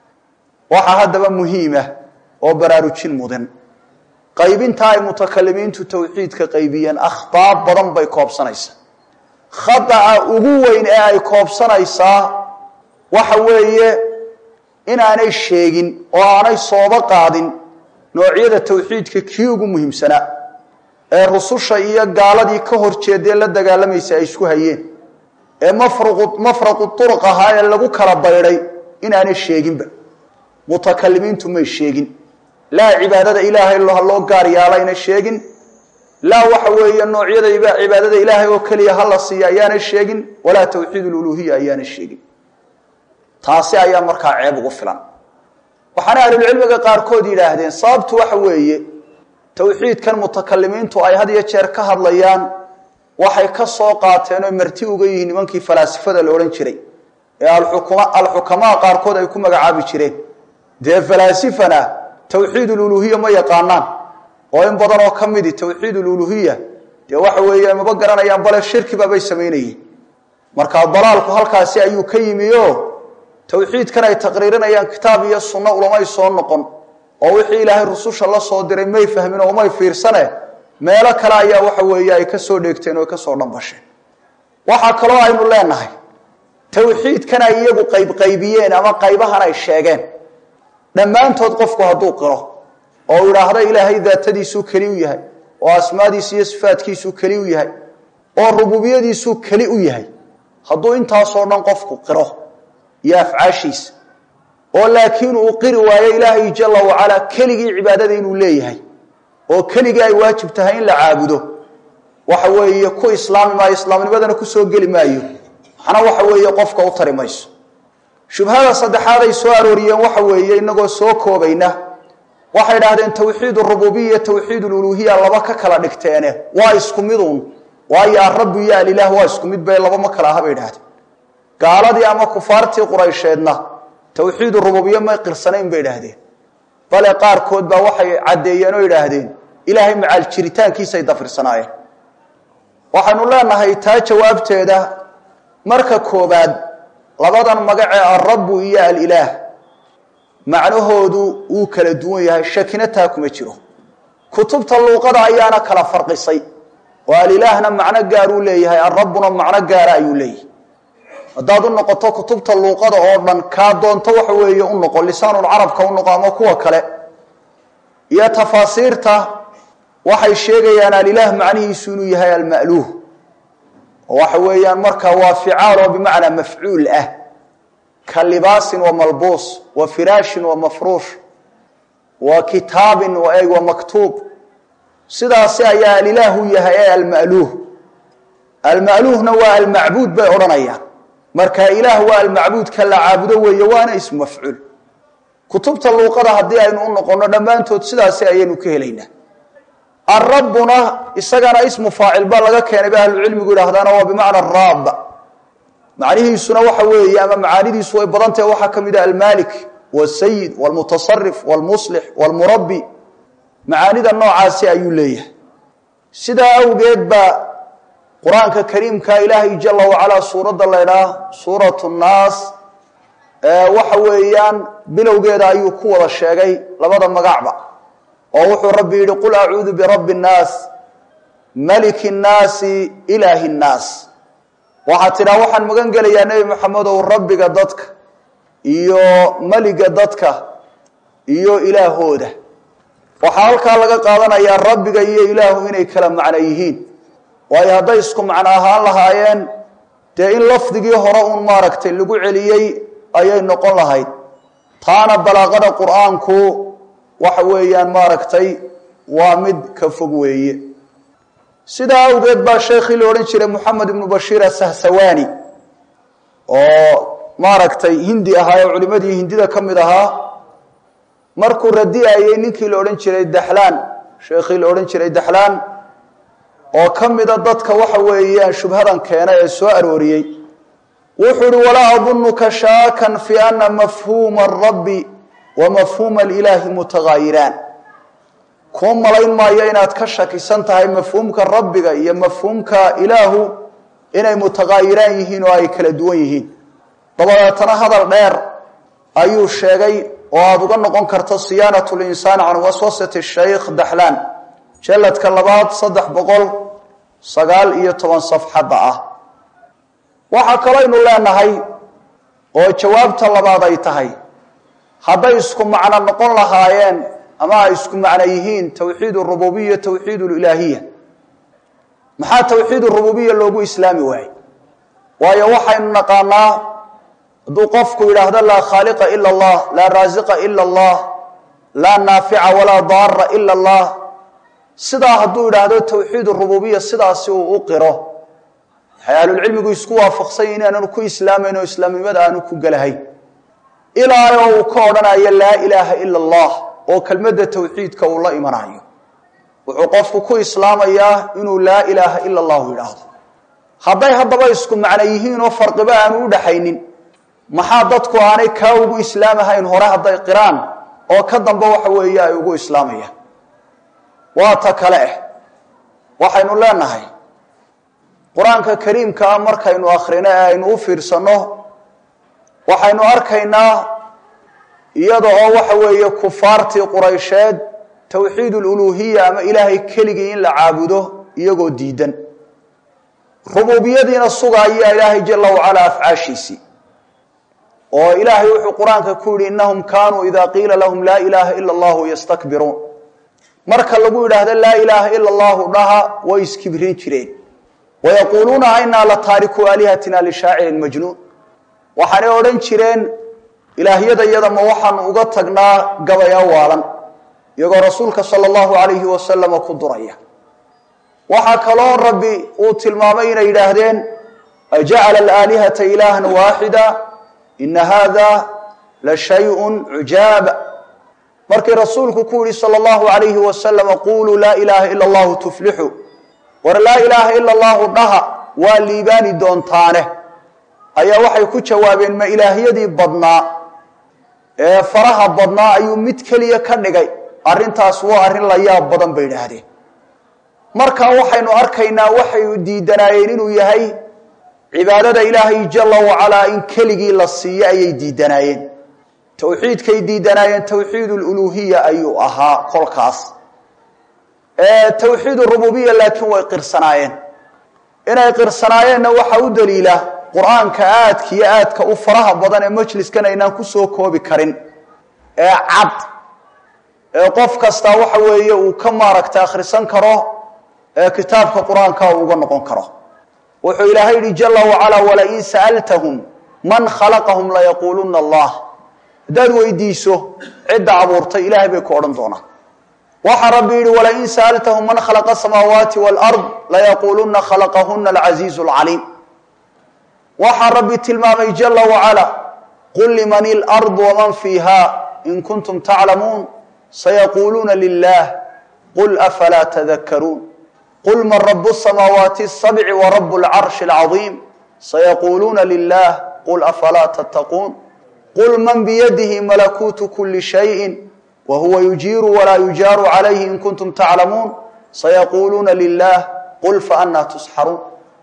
Speaker 1: waxaa hadaba muhiima oo baraarujin mudan qaybinta ay mutakalimiintu tawxiidka qaybiyeen akhtaab badan bay koobsanaysaa khata'a ugu weyn ee ay koobsanaysaa waxa weeye in aanay sheegin oo aanay sooba qaadin noocyada tawxiidka kii ugu muhiimsana ee rususha iyo gaaladii ka horjeedeen la dagaalamaysa ay isku hayeen ee mafruq mafruq turuqaha ee lagu kala bayray in aanay sheeginba متكلمين تم الشيغين لا عبادة إله إلا الله قاري علينا الشيغين لا وحوي النوعية عبادة إله وكلية هلا الصيا أيان الشيغين ولا توحيد الألوهية أيان الشيغين تاسع أيام مركع عيب غفلان وحنا أهل العلم قار كودي لهدين صابت وحوي توحيد كان متكلمين تو أي هذه الشركة هالليان وحي كسوقاتين مرتيو جيهن من كي فلاسفة الأورنشري الحكماء الحكماء قار كود يكون مجعاب شرين ده فلاسفنا توحيد الألوهية ما يقانان وإن بدنوا كمدي توحيد الألوهية ده وحوي ما بقرنا ينبل الشرك بابي سميني مركا الضلال كهالكاسي أيو كيميو توحيد كان تقريرنا يان كتابي السنة وما يصون نقن ووحي إله الرسول الله صادر ما يفهمنا وما يفيرسنا ما لك لا يا وحوي يا كسر دكتين وكسر نبشة وحكى الله إنه لا نهي توحيد كان يجو قيب قيبيين أما قيبها أنا الشاجان لما أنت تقف كهدو قرأ أو رهذا إلهي ذات دي سو كليويها وأسماء دي صفات كي سو كليويها والربوبية دي سو كليويها هدو أنت صورنا نقف قرأ يفعشيس ولكن أقر ويا إلهي جل وعلا كلي عبادة إنه ليهي وكلي واجب تهين لعابده وحوي يكو إسلام ما إسلام بدنا كسو قل ما يو أنا وحوي يقف كوتر مايس شبهة صدحة سؤال وريان وحوي إنه سوكو بينه واحد هذا توحيد الربوبية توحيد الألوهية الله بكلا نكتانه وايسكم يدون ويا الرب يا الإله وايسكم يد بين الله مكلا هبيد هذا قال دي أما كفارتي قريشنا توحيد الربوبية ما يقرصنين بين هذه بل قار كود بوحي عديانو إلى هذين إلهي مع الشريتان كيس يدفر صنايع وحن الله أنها يتاج وابتدا مركا كوباد لبدا مقع الرب يا الإله معنوه دو وكلا دوية شكنتاكم يجرو كتبت اللوقة أيانا كلا فرق الصي والإلهنا معنى قارو ليه الربنا معنى قارو ليه هذا النقطة كتبت اللوقة أولا كادون توحوي ينقل لسان العرب كونقا مكوة كلا يا تفاسيرته وحي الشيء يانا الإله معنيه سنوي هاي المألوه وحويان مركا وفعال بمعنى مفعول اه كلباس وملبوس وفراش ومفروش وكتاب ومكتوب سداسي يا الإله يا المألوه المألوه نوى المعبود بأورانيا مركا إله هو المعبود كلا عابده ويوانا اسم مفعول كتبت اللوقة هدي أينو نقولنا دمانتو سداسي أينو كهلينا الربنا إساقنا اسم فاعل بالغا كان بأهل العلم يقول هذا هو بمعنى الراب معنيه السنة وحوية أما معانيه سوى بضانته وحكم إذا المالك والسيد والمتصرف والمصلح والمربي معانيه النوع عاسي أيوليه سيدا أو قيد قرآن كريم كإلهي جل وعلا سورة الله سورة الناس أه وحويان بلو قيد أيوكو وضا الشيغي لبدا مقعبا ووحو ربي يقول أعوذ برب الناس ملك الناس إله الناس وحتى وحن مغنقل يا نبي محمد والرب قدتك إيو ملك قدتك إيو إله هوده وحالك لغا قادنا يا رب إيو إله إني كلام معنيهين waayo hadday isku macno ahaan lahaayeen dee in lafdigii hore uun maaragtay lagu celiyey ayay noqon lahayd taana balaaqada qur'aanku waxa weeyaan maaragtay waa mid ka fog weeye sidaa awgeed baa sheekhii la odhan jiray moxamed ibnu bashiir asahsawaani oo maaragtay hindi ahaa oo culimadii hindida ka mid ahaa markuu radiyayey ninkii la odhan jiray daxlaan sheekhii la odhan jiray daxlaan oo ka mida dadka waxa weeyaan shubhadan keenay ee soo arooriyey wuxuu uhi walaa adunuka shaakan fi ana mafhuuma arabbi wa mafhuuma alilaahi mutagaayiraan kuu malayn maayo inaad ka shakisan tahay mafhuumka rabbiga iyo mafhuumka ilaahu inay mutagaayiraan yihiin oo ay kala duwan yihiin dabadeetana hadal dheer ayuu sheegay oo aada uga noqon karto siyaanatu linsaani can waswasati shaykh daxlaan jalladka labaad saddex boqol sagaal iyo toban safxadda ah waxaa kalooynu leenahay oo jawaabta labaad ay tahay hadday isku macno noqon lahaayeen ama ay isku macno yihiin tawxiid urububiya tawxiid ulilaahiya maxaa tawxiid urububiya loogu islaami waayey waayo waxaynu naqaanaa hadduu qofku yidhaahdo laa khaaliqa ila allah laa raasiqa ila allah laa naafica walaa daara ila allah sidaa hadduu yidhaahdo tawxiid urububiya sidaasi uu u qiro waxay ahlulcilmigu isku waafaqsan yihin inaanu ku islaamayn oo islaamnimada aanu ku gelahayn ilaa oo uu ka odhanayo laa ilaaha ila allah oo kelmadda tawxiidka uu la imanayo wuxuu qofku ku islaamayaa inuu laa ilaaha ila allahu yidhaahdo hadday haddaba isku macno yihiin oo farqiba aanu u dhaxaynin maxaa dadku aanay kaa ugu islaamahayn hore hadday qiraan oo ka dambe waxa weeye ay ugu islaamayaan waa ta kale ah waxaynu leenahay qur-aanka kariimka ah markaynu akhrino ee aynu u fiirsanno waxaynu arkaynaa iyada oo waxa weeye kufaartii quraysheed tawxiid ululuhiya ama ilaahay keligii in la caabudo iyagoo diidan rububiyadiina sugaaya ilaahay jalla wacalaa afcaashiisii oo ilaahay wuxuu qur-aanka ku yidhi innahum kaanuu idaa qiila lahum laa ilaaha ila allahu yastakbiruun marka lagu yidhaahdo laa ilaaha ila allahu dhaha way iskibrin jireen wayaquuluuna ainaa la taariku aalihatina lishaacirin majnuun waxaanay odhan jireen ilaahyada iyada ma waxaanu uga tagnaa gabaya waalan iyagoo rasuulka sala allahu calayhi wasalama ku duraya waxaa kaloo rabbi uu tilmaamay inay yidhaahdeen ajacala alaalihata ilaahan waaxida ina haada la shayun cujaab markii rasuulku ku yihi sala allahu calayhi wasalama quuluu laa ilaaha ila allahu tuflixu war laa ilaaha ila allahu dhaha waa liibaani doontaane ayaa waxay ku jawaabeen ma ilaahyadii badnaa ee faraha badnaa ayuu mid keliya ka dhigay arrintaas waa arrin la yaab badan bay idhaahdeen markaa waxaynu arkaynaa waxay diidanaayeen inuu yahay cibaadada ilaahay jalla wacalaa in keligii la siiyo ayay diidanaayeen tawxiidkay diidanaayeen tawxiid ululuhiya ayuu ahaa kolkaas tawxiid urububiya laakiin way qirsanaayeen inay qirsanaayeenna waxaa u daliila qur-aanka aadka iyo aadka u faraha badan ee majliskan aynaan kusoo koobi karin ee cad ee qof kastaa waxa weeye uu ka maaragta akhrisan karo ee kitaabka qur-aanka uu uga noqon karo wuxuu ilaahay yidhi jalla wacalaa walain sa'altahum man khalaqahum layaquuluna allah haddaad weydiiso cidda abuurtay ilaahay bay ku odhan doonaa waxaa rabbi yidhi walain sa'altahum man khalaqa asamaawaati waalard layaquuluna khalaqahuna alcasiizu alcaliim waxaa rabbi tilmaamay jalla wacalaa qul liman ilardu waman fiiha in kuntum taclamuun sayaquuluuna lilah qul afalaa tadakkaruun qul man rabu الsamaawaati الsabci warabu اlcarshi اlcaظiim sayaquuluuna lilah qul afalaa tattaquun qul man biyadihi malakuutu kuli shayin wahuwa yujiiru walaa yujaaru calayhi in kuntum taclamuun sayaquuluuna lilah qul faannaa tusxaruun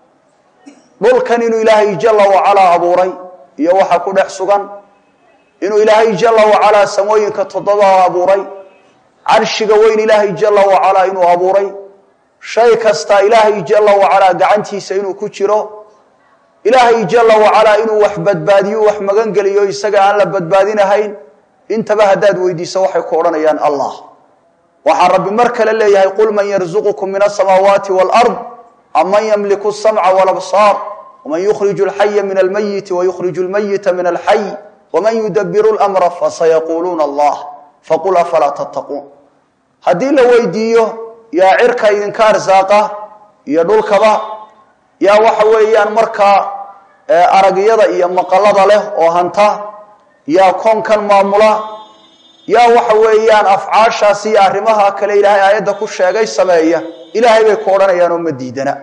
Speaker 1: dhulkan inuu ilaahay jalla wacalaa abuuray iyo waxa ku dhex sugan inuu ilaahay jalla wacalaa samooyinka toddobaa abuuray carshiga weyn ilaahay jalla wacalaa inuu abuuray shay kasta ilaahay jalla wacalaa gacantiisa inuu ku jiro ilaahay jalla wacalaa inuu wax badbaadiyo wax magan geliyo isaga aan la badbaadinahayn intaba haddaad weydiiso waxay ku odhanayaan allah waxaa rabbi mar kale leeyahay qul man yarzuqukum min asamaawaati waalard amman yamliku as-sam'a wal absar waman yukhriju al-hayya min al-mayyit wa yukhriju al-mayyita min al-hayy waman yudabbiru al-amra fasayaquluna Allah faqul afala tattaqun hadii la weydiiyo yaa cirka idinka arsaaqa iyo dhulkaba yaa waxa weeyaan markaa aragyada iyo maqalada leh oo hanta yaa koonkan maamula yaa waxa weeyaan afcaashaasi iyo arrimaha kale ilaahay aayada ku sheegay sameeya ilaahay bay ku oranayaan oo ma diidana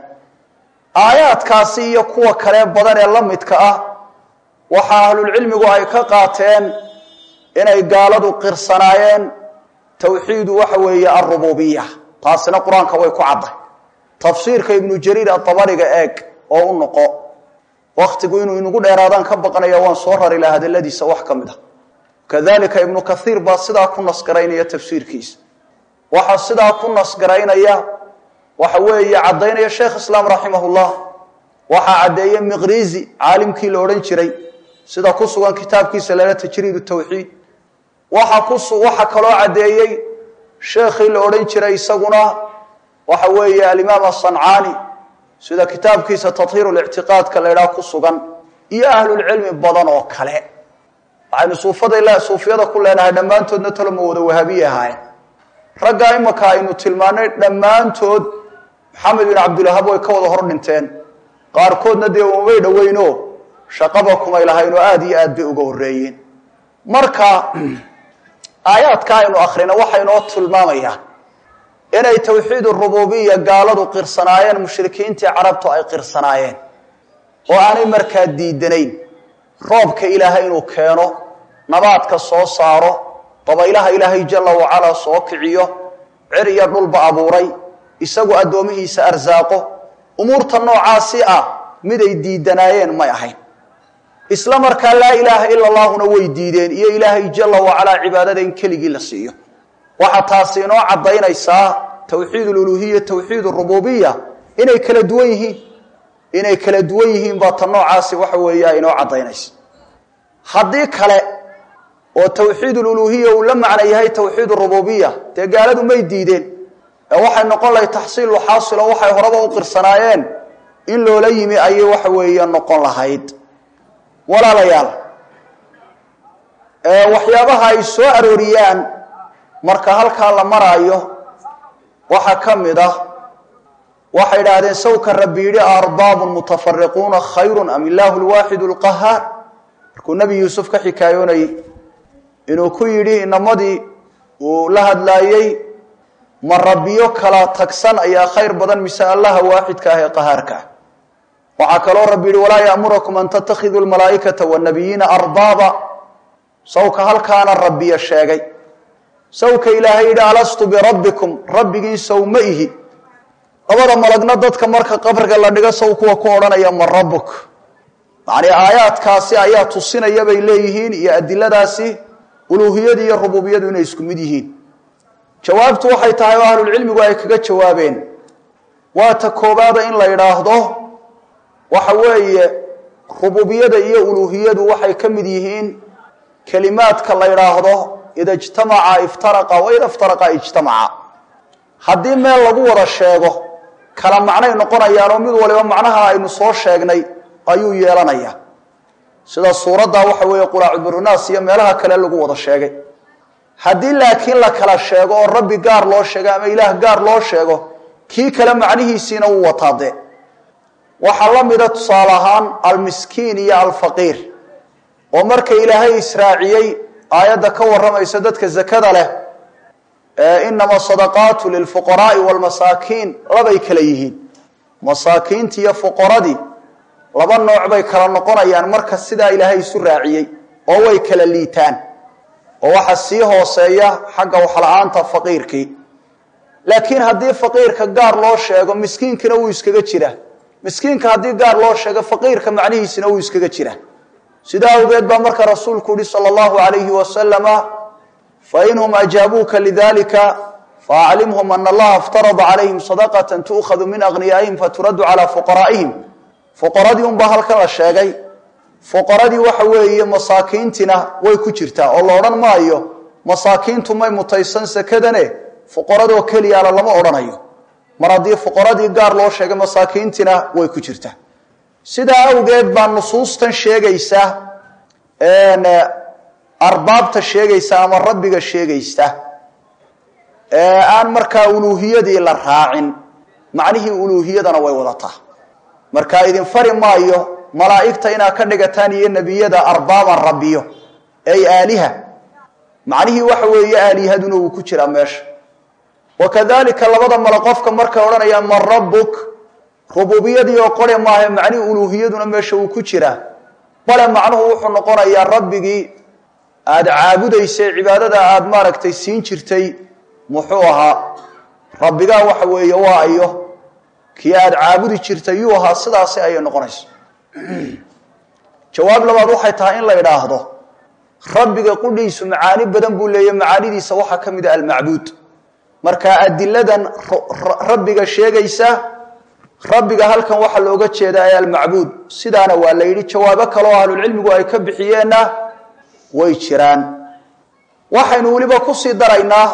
Speaker 1: aayaadkaasi iyo kuwa kale badan ee la midka ah waxa ahlul cilmigu ay ka qaateen inay gaaladu qirsanaayeen tawxiid waxa weeye ar-rububiyyah taasina quraanka way ku caday tafsiirka ibn jariir at-tabariga eeg oo u noqo waqtigu inuu inagu dheeraadaan ka baqanayo waan soo rari lahaa hadaladiisa wax kamid ah kadalika ibn kathir ba sida ku nasgareynaya tafsiirkiisa waxa sida ku nasgareynaya waxa weeye cadeynaya sheekh islaam rahimahullah waxa cadeeyay miqrizi caalimkii la oran jiray sida ku sugan kitaabkiisa la tajriid at-tawhid waxa ku waxa kale cadeeyay sheekhi la oran jiray isaguna waxa weeye al-imam as-sanani sida kitaabkiisa tathhir al-i'tiqad ka leeyahay ku sugan iyo ahlul ilmi badan oo kale waxay suufada ilaa suufiyada ku leenahay dhamaantoodna talmo wada wahabiyahay raga imaka aynu tilmaanay dhamaantood maxamed ibn abdul wahhab way ka wada hor dhinteen qaar koodna dee way dhaweyno shaqaba kuma ilaahay inuu aad iyo aad bay uga horeeyeen marka aayaadka aynu akhrina waxaynu tilmaamayaan inay tawxiid ar-rububiyya gaaladu qirsanaayeen mushrikiinta carabtu ay qirsanaayeen oo aanay markaa diidanayn roobka ilaahay inuu keeno nabaadka soo saaro dabaylaha ilaahay jalla wa ala soo kiciyo ciriya dhulba abuuray isagu adoomihiisa arsaaqo umurta noocaasi ah mid ay diidanaayeen ma ahayn isla markaa la ilaaha illa allahuna way diideen iyo ilaahay jalla wa ala cibaadada in keligii la siiyo waxa taasi inoo cadeynaysaa tawxiid al-uluhiyya tawxiid ar-rububiyyah inay kala duwan yihiin inay kala duwan yihiin ba tan noocaasi waxa weeyaa inoo cadeynaysa hadii kale oo tawxiid al-uluhiyya uu la macna yahay tawxiid ar-rububiyyah te gaaladu may diideen ee waxay noqon lahayd tahsiil wa xaasil waxay horaba u qirsanaayeen in loola yimi ayay waxa weeyaan noqon lahayd walaalayaal ee waxyaabaha ay soo arooriyaan marka halka la maraayo waxa kamid ah waxa yiraahdeen sawka rabbiiri arbabun mutafarriquna khayrun am illahu alwahid alqahhar ku nabi yusuf ka xikaayoonay inuu ku yiri inamadii uu la hadlaayay marabbiyo kala tagsan ayaa khayr badan misa allaha waahidka ah ee qaharka waxa kale rabbiiri walaa ya'murukum an tattakhidul malaa'ikata wan nabiyina arbaba sawka halkaana rabbiya sheegay sawka ilaahay alastu bi rabbikum rabbigi sawmaihi abada malagna dadka marka qabriga la dhigo sawkuwa ku oranaya ma rabbuk maani aayaadkaasi ayaa tusinaya bay leeyihiin iyo adiladaasi uluhiyada iyo rubuubiyadu inay isku mid yihiin jawaabtu waxay tahay ahlul cilmigu ay kaga jawaabeen waa ta koobaada in la yiraahdo waxa weeye rubuubiyada iyo uluhiyadu waxay ka mid yihiin kalimaadka la yiraahdo إذا اجتمع افترق وإذا افترق اجتمع هذه ما lagu wada sheego kala macnay noqonayaan mid waliba macnaha aynu soo sheegnay ayuu yeelanaya sida suurada waxa weeye quraa'ud burnaas iyo meelaha kale lagu wada sheegay hadii laakiin la kala sheego oo rabbi gaar loo sheego ama ilaah gaar loo sheego kii kala macnihiisina uu wataade waxa la mid ah tusaalahan al-miskiin iyo al-faqir oo marka ilaahay israaciyay aayada ka waramaysa dadka zakada leh ee inama sadaqatu lil fuqaraa wal masaakiin labay kala yihiin masaakiinta iyo fuqaradi laba nooc bay kala noqonayaan marka sida ilaahay isu raaciyay oo way kala liitaan oo waxa sii hooseeya xagga wax la'aanta faqiirkii laakiin hadii faqiirka gaar loo sheego miskiinkina uu iskaga jira miskiinka hadii gaar loo sheego faqiirka macnihiisina uu iskaga jira sida awgeed ba marka rasuulku sallallahu alayhi wa sallama fa inhum ajabuka lidhalika fa'alimhum anna Allah aftarada alayhim sadaqatan tu'khadhu min aghniyaihim faturadu ala fuqaraihim fuqaradii ba halka la sheegay fuqaradii waxa weeye masaakiintina way ku jirtaa oo la oran maayo masaakiintu may mutaysan sakadane fuqarado kaliya lama oranayo mar haddii fuqaradii gaar loo sheegay masaakiintina way ku jirtaa sidaa awgeed baa nusuustan sheegaysa een arbaabta sheegaysa ama rabbiga sheegaysa ee aan markaa uluuhiyadii la raacin macnihii uluuhiyadana way wadataa marka idin fari maayo malaa'igta ina ka dhigataan iyo nabiyada arbaaban rabbiyo ay aaliha macnihii waxa weeye aalihaduna uu ku jira meesha wakadalika labada malaqofka marka oranaya man rabbuk rububiyadii oo qore maahe macnii uluuhiyaduna meesha uu ku jira bal macnuhu wuxuu noqonayaa rabbigii aad caabudaysay cibaadada aad maaragtay siin jirtay muxuu ahaa rabbiga waxa weeye waa ayo kii aad caabudi jirtay yuu ahaa sidaas ay noqonayso jawaab labaad waxay tahay in la yiraahdo rabbiga qudhiisu macaani badan buu leeyahay macaanidiisa waxa kamid ah al-ma'buud marka adiladan rabbiga sheegaysa rabbiga halkan waxa looga jeedaa al-ma'buud sidaana waa la yiri jawaabo kale oo ahlul cilmigu ay ka bixiyeena way jiraan waxaynu waliba ku sii daraynaa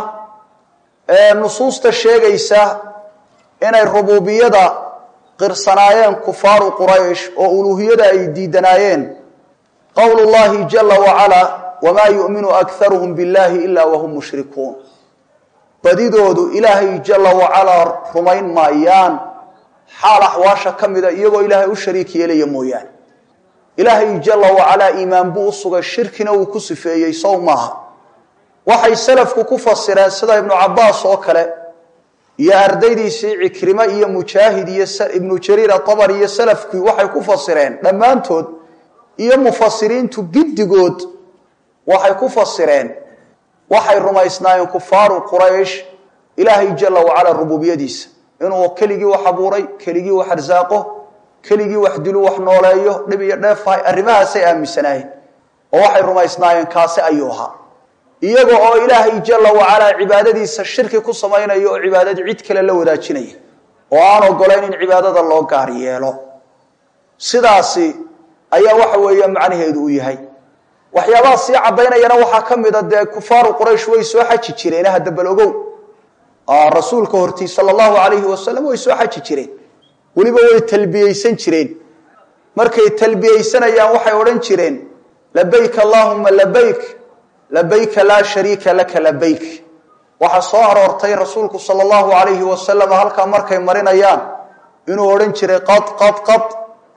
Speaker 1: ee nusuusta sheegaysa inay rububiyada qirsanaayeen kufaaru quraysh oo uluuhiyada ay diidanayeen qawlullahi jalla wa ala wama yu'minu aktharuhum billahi illa wa hum mushrikuun badidoodu ilaahi jalla wa ala rumayn maayaan xaal ahwaasha kamida iyagoo ilaahay u shariik yeelaya mooyaan ilaahi jalla wa ala iimaan buu suga shirkina uu ku sifeeyay sawmaha waxay salafku ku fasireen sida ibn Abbas oo kale iyo ardaydiisii Ikrima iyo Mujaahid iyo ibn Jarir at-Tabari iyo salafku waxay ku fasireen dhamaantood iyo mufassiriintu giddigood waxay ku fasireen waxay rumaysnaayeen kufaaru quraysh ilaahi jalla wa ala rububiyadiisa inuu keligii wax abuuray keligii wax arsaaqo keligii wax dilu wax nooleeyo dhib iyo dheefay arrimahaas ay aaminsanaayeen oo waxay rumaysnaayeen kaasi ayuha iyaga oo ilaahi jalla wa ala cibaadadiisa shirki ku sameeynayo oo cibaadada cid kale la wadaajinaya oo aan ogoleen in cibaadada loo gaar yeelo sidaasi ayaa waxa weeye macnaheedu u yahay waxyaabaha si cadeynayana waxa kamid ah kufaaru quraysh way soo xaji jireen hadda balogow ah rasuulka hortii sallallahu alayhi wasallam way soo xaji jireen waliba way talbiyeysan jireen markay talbiyeysanayaan waxay oran jireen labbayk allahumma labbayk labbayk la sharika lak labbayk waxa soo aroortay rasuulku sallallahu alayhi wasallam halka markay marinayaan inuu oran jiray qad qad qad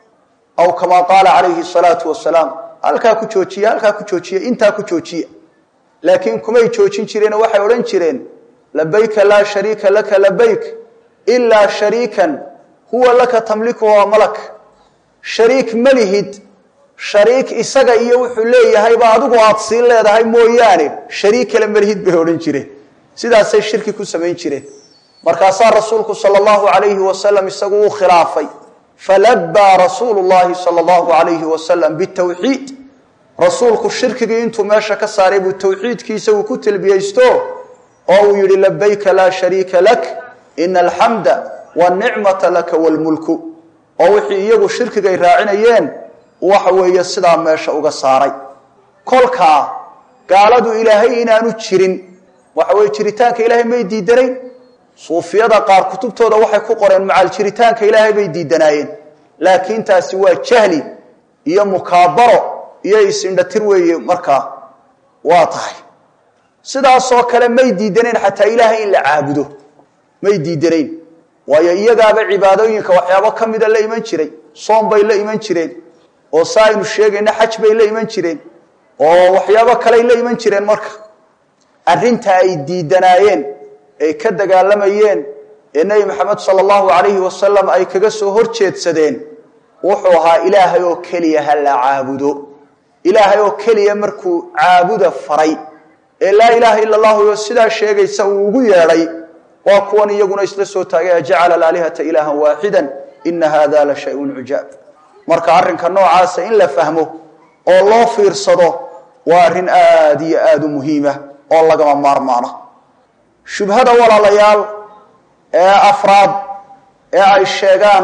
Speaker 1: aw kama qala alayhi salatu wassalam halka ku joojiya halka ku joojiya inta ku joojiya laakiin kumay joojin jireen waxay oran jireen labbayk la sharika lak labbayk illa sharikan huwa laka tamliku wa malak shariik malihid shariik isaga iyo wuxuu leeyahay ba adigu aad si leedahay mooyaane shariik kale malihid bay oran jireen sidaas ay shirki ku sameyn jireen markaas rasuulku sallallahu alayhi wasallam isagu uu khilaafay falabba rasuulullah sallallahu alayhi wasallam bitawhid rasuulku shirkiga intuu meesha ka saaray buu tawxiidkiisa uu ku talbiyaysto oo uu yiri labbayka la sharika lak innal hamda wan ni'mata lak wal mulku oo wixii iyagu shirkiga ay raacinayeen waxa weeye sida meesha uga saaray kolka gaaladu ilaahay inaanu jirin waxa weeye jiritaanka ilaahay may diidanay suufiyada qaar kutubtooda waxay ku qoreen macal jiritaanka ilaahay bay diidanaayeen laakiin taasi waa jahli iyo mukaabaro iyo isindhatir weeye marka waa tahay sidaas oo kale may diidaneen xataa ilaahay in la caabudo may diidaneen waayo iyagaaba cibaadooyinka waxyaabo kamida la iman jiray soom bay la iman jireen oo saaynu sheegayna xaj bay la iman jireen oo waxyaabo kale la iman jireen marka arinta ay diidanaayeen ay ka dagaalamayeen ee nabi maxamed sallallahu alayhi wasallam ay kaga soo horjeedsadeen wuxuu ahaa ilaahay oo kaliya hal caabudo ilaahay oo kaliya markuu caabuda faray ee la ilaaha illa allah iyo sida sheegaysa uu ugu yeeray waa kuwan iyaguna isla soo taagay jacala alihata ilahan waahidan in hada la shay'un ujab marka arrinka noocaas in la fahmo oo loo fiirsado waa arrin aad iyo aad u muhiim ah oo laga maarmaano shubhada walaalayaal ee afraad ee ay sheegaan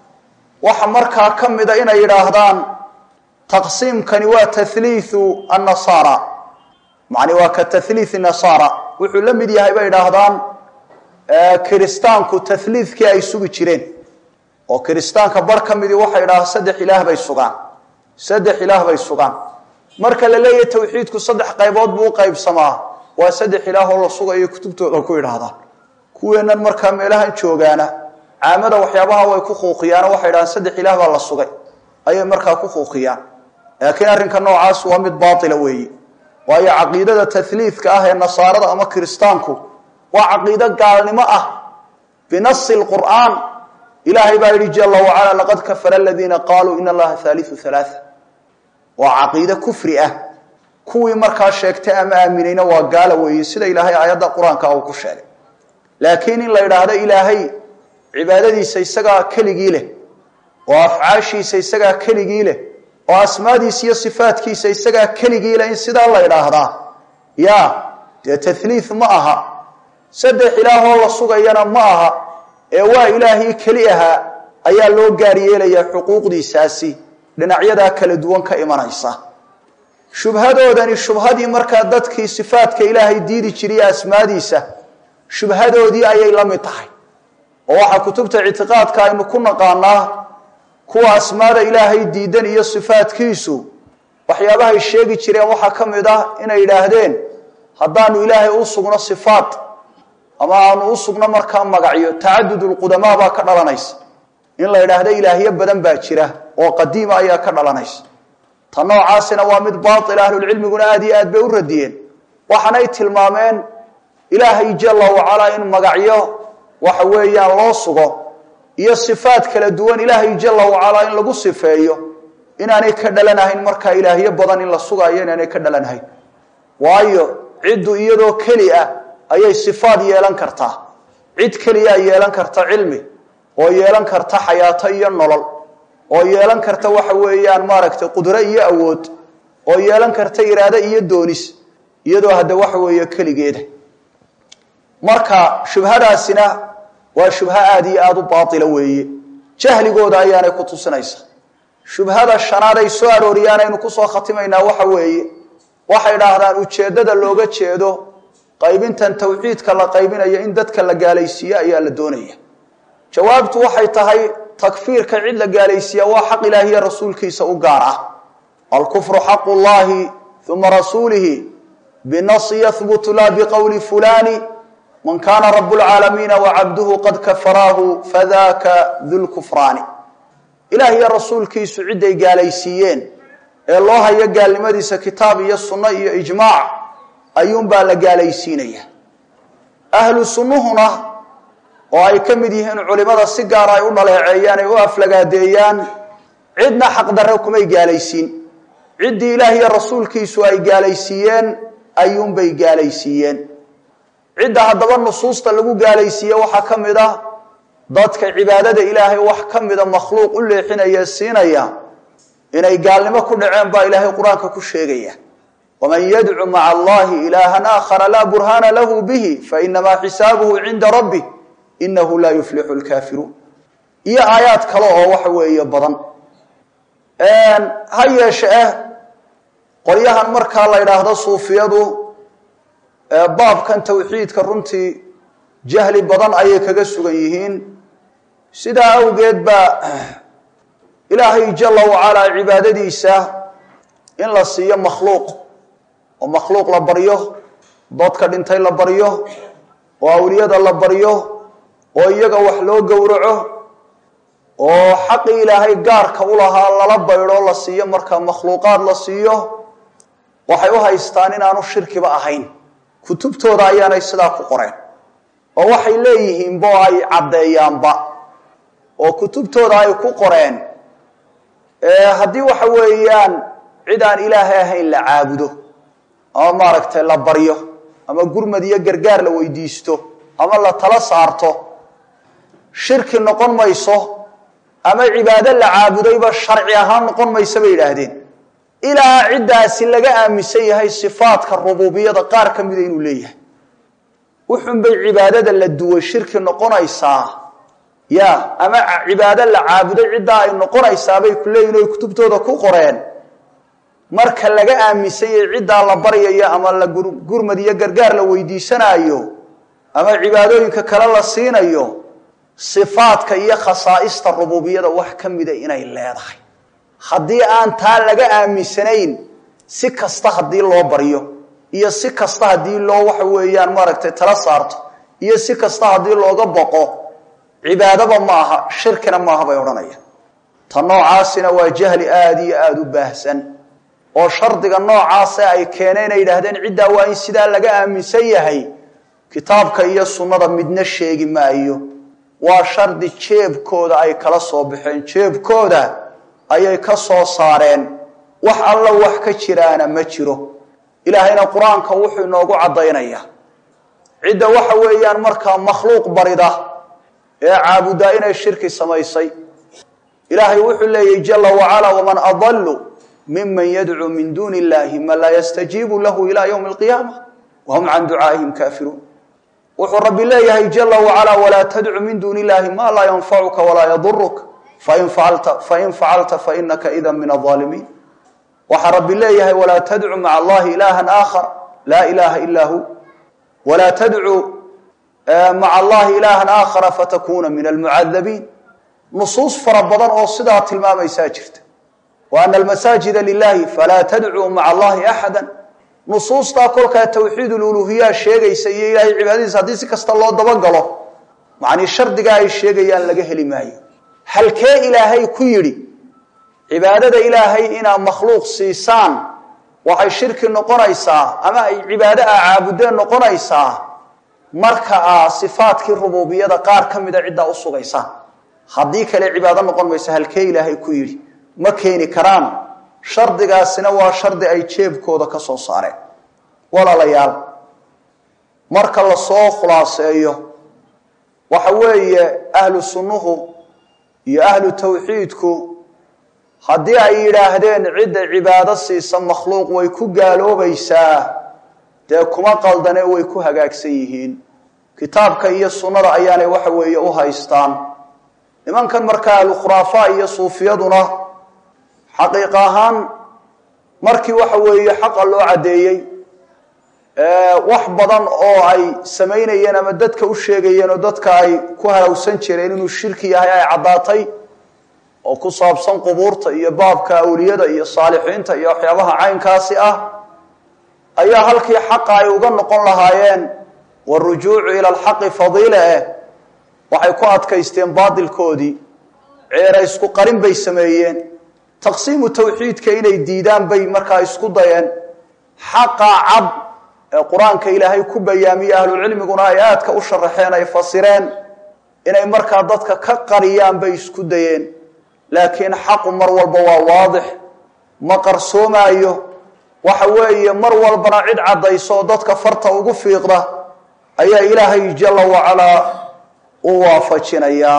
Speaker 1: waxa markaa kamida inay yiraahdaan taqsiimkani waa tathliithu an-nasara macni waa ka tathliith an-nasara wuxuu la mid yahay bay yiraahdaan kiristaanku tathliithkii ay sugi jireen oo kiristaanka bar ka midi waxay yidhaah saddex ilaah bay sugaan saddex ilaah bay sugaan marka la leeyahay tawxiidku saddex qaybood buu qaybsamaa waa saddex ilaah oo la sugayo kutubtooda ku yidhaahdaan kuweenan markaa meelahan joogaana caamada waxyaabaha way ku quuqiyaan waxay yidhahdaan saddex ilaah baa la sugay ayay markaa ku quuqiyaan laakiin arrinka noocaas waa mid baatila weeye waayo caqiidada tathliithka ah ee nasaarada ama kiristaanku waa caqiido gaalnimo ah binasi lqur'aan ilaahay baa yidhi jalla wacala laqad kafara aladiina qaaluu ina allaha haaliu halaaa waa caqiide kufri ah kuwii markaa sheegtay ama aaminayna waa gaala weeye sida ilaahay aayadda qur-aanka uu ku sheegay laakiin in la yidhaahdo ilaahay cibaadadiisa isagaa keligii leh oo afcaashiisa isagaa keligii leh oo asmaadiisa iyo sifaadkiisa isagaa keligii leh in sidaa la yidhaahdaa ya dee tathliith ma aha saddex ilaahoo la sugayana ma aha ee waa ilaahii keli ahaa ayaa loo gaar yeelayaa xuquuqdiisaasi dhinacyadaa kala duwan ka imanaysa shubhadoodani shubhadii markaa dadkii sifaadka ilaahay diidi jiray asmaadiisa shubhadoodii ayay la mid tahay oo waxaa kutubta ictiqaadka aynu ku naqaanaa kuwa asmaada ilaahay diidan iyo sifaadkiisu waxyaabahay sheegi jireen waxaa ka mid ah inay yidhaahdeen haddaanu ilaahay u sugno sifaad ama aanu u sugno markaa magacyo tacadudulqudamaa baa ka dhalanaysa in la yidhaahdo ilaahyo badan baa jira oo qadiima ayaa ka dhalanaysa ta noocaasina waa mid baatil ahlulcilmiguna aada iyo aad bay u radiyeen waxaanay tilmaameen ilaahay jalla wacalaa in magacyo waxa weeyaan loo sugo iyo sifaad kala duwan ilaahay jalla wacalaa in lagu sifeeyo inaanay ka dhalanahayn markaa ilaahyo badan in la sugaayo inaanay ka dhalanahayn waayo ciddu iyadoo keli ah ayay sifaad yeelan kartaa cid keliyaa yeelan karta cilmi oo yeelan karta xayaato iyo nolol oo yeelan karta waxa weeyaan maaragtay qudro iyo awood oo yeelan karta iraado iyo doonis iyadoo hadda waxa weeye keligeeda marka shubhadaasina waa shubha aada iyo aada u baatila weeye jahligooda ayaanay ku tusinaysa shubhada shanaad ay soo arooriyaan aynu kusoo khatimaynaa waxa weeye waxay idhaahdaan ujeeddada looga jeedo qaybintan tawxiidka la qaybinayo in dadka la gaalaysiiyo ayaa la doonaya jawaabtu waxay tahay takfiirka cid la gaalaysiiya waa xaq ilaahi iyo rasuulkiisa u gaar ah alkufru xaqu llahi uma rasuulihi binasi yahbutu laa biqowli fulani man kaana rabu lcaalamiina wacabduhu qad kafaraahu fadaka dulkufraani ilaah iyo rasuulkiisu ciday gaalaysiiyeen ee loo hayo gaalnimadiisa kitaab iyo sunno iyo ijmaac ayuunbaa la gaalaysiinaya ahlu sunnuhuna oo ay ka mid yihiin culimada si gaara ay u dhaleeceeyaan ay u aflagaadeeyaan cidna xaqdarre kumay gaalaysiin ciddii ilaah iyo rasuulkiisu ay gaalaysiiyeen ayuunbay gaalaysiiyeen cidda haddaba nusuusta lagu gaalaysiiye waxaa ka mid ah dadka cibaadada ilaahay wax ka mida makhluuq u leexinaya siinaya inay gaalnimo ku dhaceen baa ilaahay qur-aanka ku sheegaya waman yadcu maca allahi ilaahan aakhara laa burhaana lahu bihi fainamaa xisaabuhu cinda rabbih inahu laa yuflixu lkaafiruun iyo aayaad kale oo waxa weeye badan ha yeeshe eh qolyahan markaa la yidhaahdo suufiyadu baabkan tawxiidka runtii jahli badan ayay kaga sugan yihiin sidaa awgeed baa ilaahay jalla wacalaa cibaadadiisa in la siiyo makhluuq oo makhluuq la baryo dadka dhintay la baryo oo awliyada la baryo oo iyaga wax loo gowraco oo xaqii ilaahay gaarka u lahaa lala baydho la siiyo markaa makhluuqaad la siiyo waxay u haystaan inaanu shirkiba ahayn kutubtooda ayaanay sidaa ku qoreen oo waxay leeyihiinbo ay caddeeyaanba oo kutubtooda ay ku qoreen haddii waxa weeyaan cid aan ilaahay ahayn la caabudo ama maaragtay la baryo ama gurmad iyo gargaar la weydiisto ama la tala saarto shirki noqon mayso ama cibaado la caabudayba sharci ahaan noqon mayso bay yidhaahdeen ilaa ciddaasi laga aaminsan yahay sifaadka rububiyada qaar ka mida inuu leeyahay wuxun bay cibaadada la duway shirki noqonaysaa ya ama cibaado la caabuday ciddaa ay noqonaysaa bay ku leeyihin oy kutubtooda ku qoreen marka laga aaminsan yahay ciddaa la baryayo ama la gurmad iyo gargaar la weydiisanaayo ama cibaadooyinka kala la siinayo sifaadka iyo khasaa'ista rububiyada wax kamida inay leedahay haddii aan taa laga aaminsanayn si kasta haddii loo baryo iyo si kasta haddii loo waxa weeyaan maaragtay tala saarto iyo si kasta haddii looga boqo cibaadaba ma aha shirkina ma aha bay odhanayaan tan noocaasina waa jahli aad iyo aad u baahsan oo shardiga noocaas ay keeneen ay yiraahdeen cidda waa in sidaa laga aaminsan yahay kitaabka iyo sunnada midna sheegi maayo waa shardi jeebkooda ay kala soo baxeen jeebkooda ayay ka soo saareen wax alla wax ka jiraana ma jiro ilaahayna quraanka wuxuu inoogu cadaynayaa cidda waxa weeyaan markaa makhluuq barida ee caabuda inay shirki samaysay ilaahay wuxuu leeyahay jalla wa ala wa man adallu mimman yad'u min duni illahi ma la yastajibu lahu ila yawm alqiyamah wa hum an du'aihim kafirun wuxuu rabbi leeyahay jalla wa ala wala tad'u min duni illahi ma la yanfa'uka wa la yadurruka fa in fa'alta fa in fa'alta fa innaka idhan min adh-dhalimin wa rabbi leeyahay wala tad'u ma'a allahi ilahan akhar la ilaha illa hu wala tad'u ma'a allahi ilahan akhar fatakuna min al-mu'adhabin nusus farabadan oo sidaa tilmaamaysa jirta wa anna al-masajida lillahi fala tad'u ma'a allahi ahadan nusus ta kolka tawxiid uluhiyya sheegaysa iyo ilaahay cibaadadiisa hadii si kasta loo daba galo macni shardiga ay sheegayaan laga heli maayo halkee ilaahay ku yiri cibaadada ilaahay ina makhluuq siisaan waxay shirki noqonaysaa ama ay cibaado caabudeen noqonaysaa marka sifaadkii rububiyada qaar kamida cidda u sugaysa hadii kale cibaado noqon maysa halkee ilaahay ku yiri ma keeni karaan shardigaasina waa shardi ay jeebkooda ka soo saareen walaalayaal marka la soo khulaaseeyo waxa weeye ahlu sunnuhu iyo ahlu tawxiidku haddii ay yiraahdeen cidda cibaado siisa makhluuq way ku gaaloobaysaa dee kuma qaldane way ku hagaagsan yihiin kitaabka iyo sunnada ayaanay waxa weeye u haystaan nimankan markaa ahlu khuraafa iyo suufiyaduna xaqiiqa ahaan markii waxa weeye xaqa loo cadeeyay ee wax badan oo ay sameynayeen ama dadka u sheegayeen oo dadka ay ku halawsan jireen inuu shirki yahay ay cadaatay oo ku saabsan qubuurta iyo baabka awliyada iyo saalixiinta iyo waxyaabaha caynkaasi ah ayaa halkii xaq ay uga noqon lahaayeen warujuucu ila alxaq fadila waxay ku adkaysteen baadilkoodii ceera isku qarin bay sameeyeen taqsiimu tawxiidka inay diidaan bay markaa isku dayeen xaqa cad ee quraanka ilaahay ku bayaamiyay ahlul cilmiguna ay aadka u sharaxeen ay fasireen inay markaa dadka ka qariyaan bay isku dayeen laakiin xaqu mar walba waa waadix ma qarsoomayo waxa weeye mar walbana cid cadayso dadka farta ugu fiiqda ayaa ilaahay jalla wa ala u waafajinaya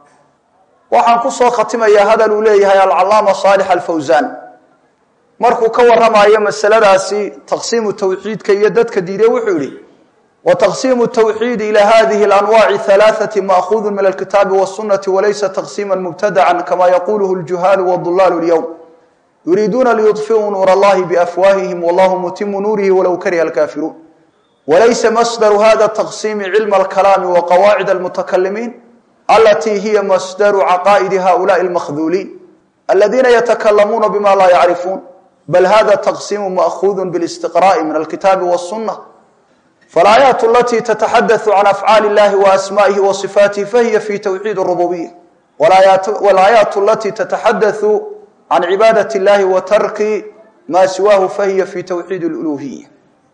Speaker 1: waxaan ku soo khatimayaa hadal uu leeyahay al-allaama Saalix al-Fawzan markuu ka waramayo masaladaasi taqsiimu tawxiidka iyo dadka diiday wuxuu yiri wa taqsiimu tawxiid ila hadhihi al-anwaa'i thalathati ma'khudh min al-kitab wa sunnah wa laysa taqsiman mubtada'an kama yaquluhu al-juhal wa ad-dullal al-yawm yuriduna liyutfi'u nur Allah bi afwahihim wallahu mutimmu nurihi walau kariha al-kafirun wa laysa masdar hadha at-taqsim 'ilm al-kalam wa qawa'id al-mutakallimin التي هي مصدر عقائد هؤلاء المخذولين الذين يتكلمون بما لا يعرفون بل هذا تقسيم مأخوذ بالاستقراء من الكتاب والسنة فالآيات التي تتحدث عن أفعال الله وأسمائه وصفاته فهي في توحيد الربوبية والآيات, والآيات التي تتحدث عن عبادة الله وترك ما سواه فهي في توحيد الألوهية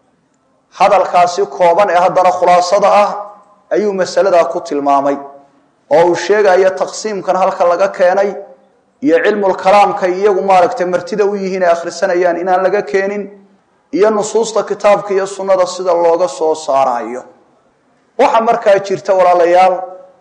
Speaker 1: هذا الخاصي كوبان هذا خلاصة أي مسألة كتل المامي oo sheegaya taqsiimkan halka laga keenay iyo cilmul kalaamka iyagu maaragtay martida u yihiin ay akhrisanayaan inaan laga keenin iyo nusuusta kitaabka iyo sunnada sida looga soo saarayo waxa markaa jirta walaalayaal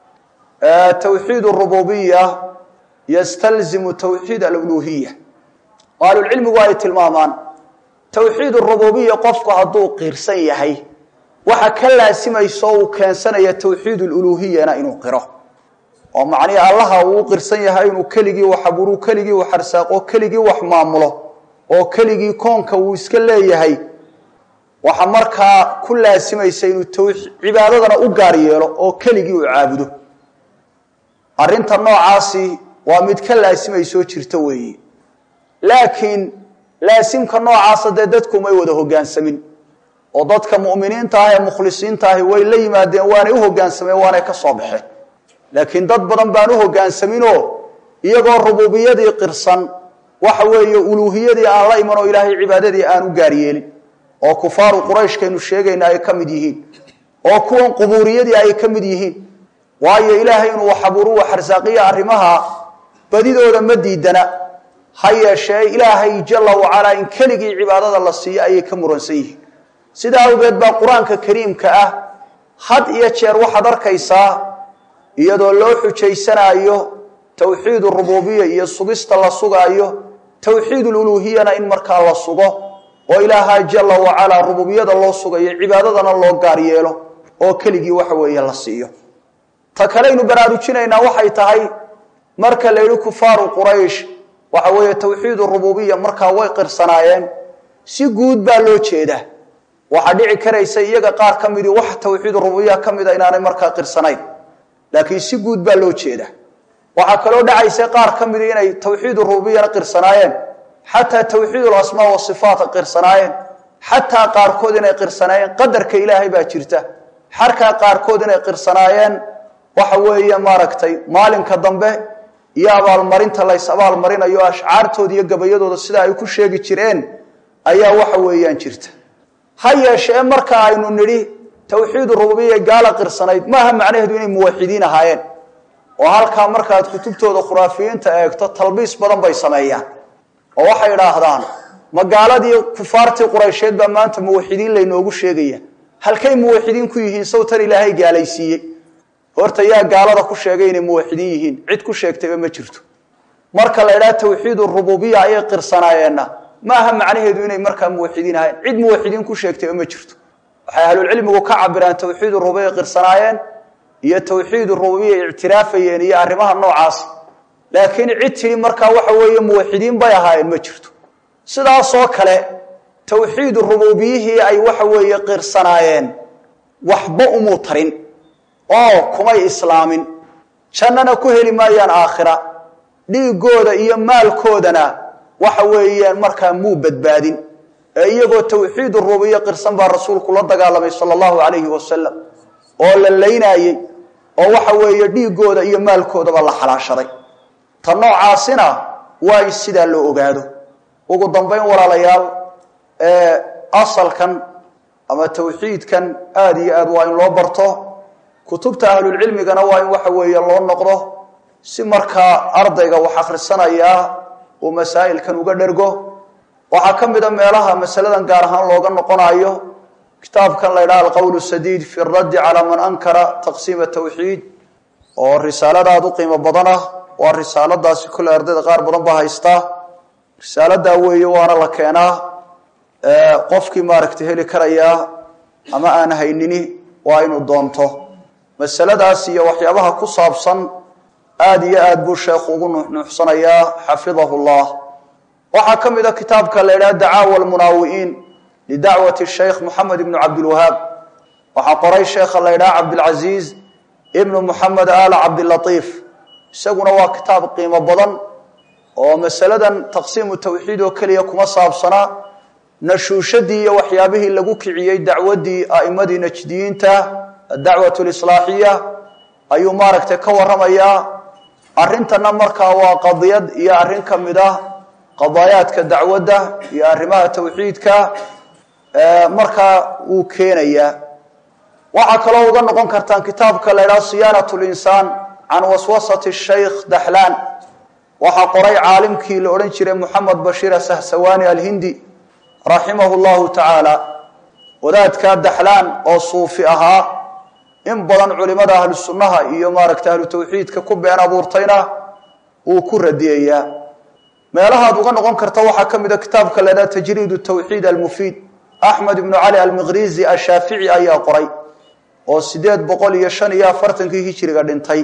Speaker 1: ee tawxiid ar-rububiyya yastalzimu tawxiid al-uluhiyya qaalul ilmu ay tilmaamaan tawxiid ar-rububiyya qofku haduu qirsan yahay waxa ka laasimayso uu keensanaya tawxiid al-uluhiyya inuu qiro oo macni Allah uu qirsan yahay inuu keligii wax aburu keligii wax arsaaqo keligii wax maamulo oo keligii koonka uu iska leeyahay waxa markaa ku laasimaysa inuu tawxiid cibaadadana u gaar yeelo oo keligii u caabudo arrinta noocaasi waa mid ka laasimayso jirta weeye laakiin laasimka noocaas dee dadku may wada hoggaansamin oo dadka mu'miniinta ah ee mukhlisiinta ah way la yimaadeen waana u hoggaansameen waana ka soo baxeen laakiin dad badan baan u hoggaansaminoo iyagoo rububiyadii qirsan waxa weeye uluuhiyadii aan la iman oo ilaahay cibaadadii aan u gaar yeelin oo kufaaru qurayshkeenu sheegayna ay ka mid yihiin oo kuwan qubuuriyadii ay ka mid yihiin waayo ilaahay inuu xaburu wa xarsaaqiya arrimaha badidooda ma diidana ha yeeshee ilaahay jalla wa ala in keligii cibaadada la siiyo ayay ka muransan yihiin sidaa awgeed baa qur-aanka kariimka ah had iyo jeer waxaad arkaysaa iyadoo loo xujaysanaayo tawxiid rububiyya iyo sugista la sugaayo tawxiid uluuhiyana in markaa la sugo oo ilaahay jalla wa ala rububiyada loo sugayo cibaadadana loo gaar yeelo oo keligii waxa weeye la siiyo ta kale inuu baraarujinayna waxay tahay marka la yiri kufaaru quraysh waxa weeye tawxiid rububiyya markaa way qirsanaayeen si guud baa loo jeedaa waxa dhici karaysa iyaga qaar kamid wax tawxiid rububiyya kamid inaanay markaa qirsanayn laakiin si guud baa loo jeedaa waxa kale oo dhacaysa qaar kamid inay tawxiid rububiyya qirsanaayeen حتى توحيد الأسماء والصفات قرصناين حتى قاركودين قرصناين قدرك إلهي باجرته حركة قاركودين قرصناين وحوية ماركتي مالين كدنبه يا بالمرين تلاي سبال مرين أيو أشعارتو دي قبيضو السلاح يكو شيء جيرين أيا وحوية جرته هيا شيء مركا إنه نري توحيد الربوبية قال قرصناين ما هم معناه دوني موحدين هايين وهالكا مركا كتبتو دو خرافيين تأيكتو تلبيس بدن بيسمايان oo waxay raahdaan magaaladii kufaartii quraysheed ba maanta muwaxidiin la inoogu sheegaya halkay muwaxidiin ku yihiin sawtan ilaahay gaalaysiiyay horta yaa gaalada ku sheegay inay muwaxidiin yihiin cid ku sheegtay ma jirto marka la ilaa tawxiid rububiyya ay qirsanaayeen ma aha macnaheedu inay marka muwaxidiin ahayn cid muwaxidiin ku sheegtay ma jirto waxay ahlul cilmigu ka cabiraan tawxiid rububiyya qirsanaayeen iyo tawxiid rububiyya i'tiraafayeen iyo arrimaha noocaas laakiin cid tiri marka waxa weeye muwaxidiin bay ahaayeen ma jirto sidaas oo kale tawxiid rububiyyi ay waxa weeye qirsanaayeen waxba umu tarin oo kuma islaamin jannana ku heli maayaan aakhira dhiigooda iyo maalkoodana waxa weeye marka muu badbaadin iyagoo tawxiid rububiyyi qirsan baa rasuulku la dagaalamay sallallahu alayhi wasallam oo la leeynaayay oo waxa weeye dhiigooda iyo maalkoodaba la xalaashaday tanoocaasina waa sida loo ogaado ugu dambeyn walaalayaal ee asalkan ama tawxiidkan aad iyo aad waa in loo barto kutubta ahlul cilmigana waa in waxa weeye loo noqdo si marka ardayga wax akhrisanaya oo masaa'ilkan uga dhergo waxa kamida meelaha masaladan gaar ahaan looga noqonayo kitaabkan la yiraahdo al-qawl as-sadid fi ar-radd ala man ankara taqsim at-tawhid oo risaalada u qiimo badan ah waa risaaladaasi kula ardayda qaar badan ba haysta risaalada weeye waana la keenaa ee qofkii maaragtay heli karaya ama aan haynini waa inuu doonto masaladaas iyo waxyaabaha ku saabsan aad iyo aad buu sheekhu ugu nuuxsanaya xafidahullah waxa kamida kitaabka la yiraahdo dacaawa al-munaawiin lidacwati sheekh Muhammad ibn Abdul Wahhab waxa qoray sheekh la yiraahdo Abdul Aziz ibn Muhammad al Abdul Latif isaguna waa kitaab qiimo badan oo masaladan taqsiim tawxiid oo kaliya kuma saabsana nashuushadii iyo waxyaabihii lagu kiciyay dacwadii aa'imadii najdiyiinta dacwatu al-islaahiyya ayuu maaragtay ka waramaya arintana markaa waa qadiyad iyo arin kamida qadaayaadka dacwadda iyo arrimaha tawxiidka ee markaa uu keenaya waxa kale oo uga noqon kartaan kitaabka la yiraahdo siyaanatul insaan عن وسوسة الشيخ دحلان وحقري عالمك لأورنشر محمد بشير سهسواني الهندي رحمه الله تعالى وذات كان دحلان أو صوفئها إن بضن علماء أهل السنة يمارك أهل التوحيد ككب أنا بورتينا وكر الديئة ما لها دوغان نغن كرتوحا كم كتابك لنا تجريد التوحيد المفيد أحمد بن علي المغريزي الشافعي أي قري وسيدات بقول يشان يا فرتن كي هيشري قدنتي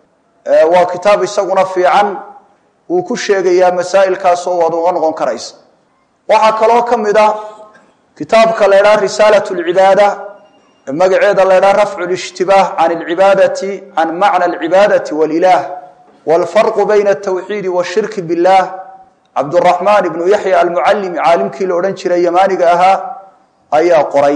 Speaker 1: waa kitaab isaguna fiican uu ku sheegaya masaa'ilkaas oo wada noqon karaysa waxa kale oo kamida kitaabka la yiraahdo risaalatu al-ibaada magaceeda la yiraahdo raf'u al-ishtibaah an al-ibadati an ma'na al-ibadati wal-ilah wal-farq bayna at-tawhid wash-shirk billah Abdurrahman ibn Yahya al-Muallim aalimkii la oran jiray Yamaniga ahaa ayaa qoray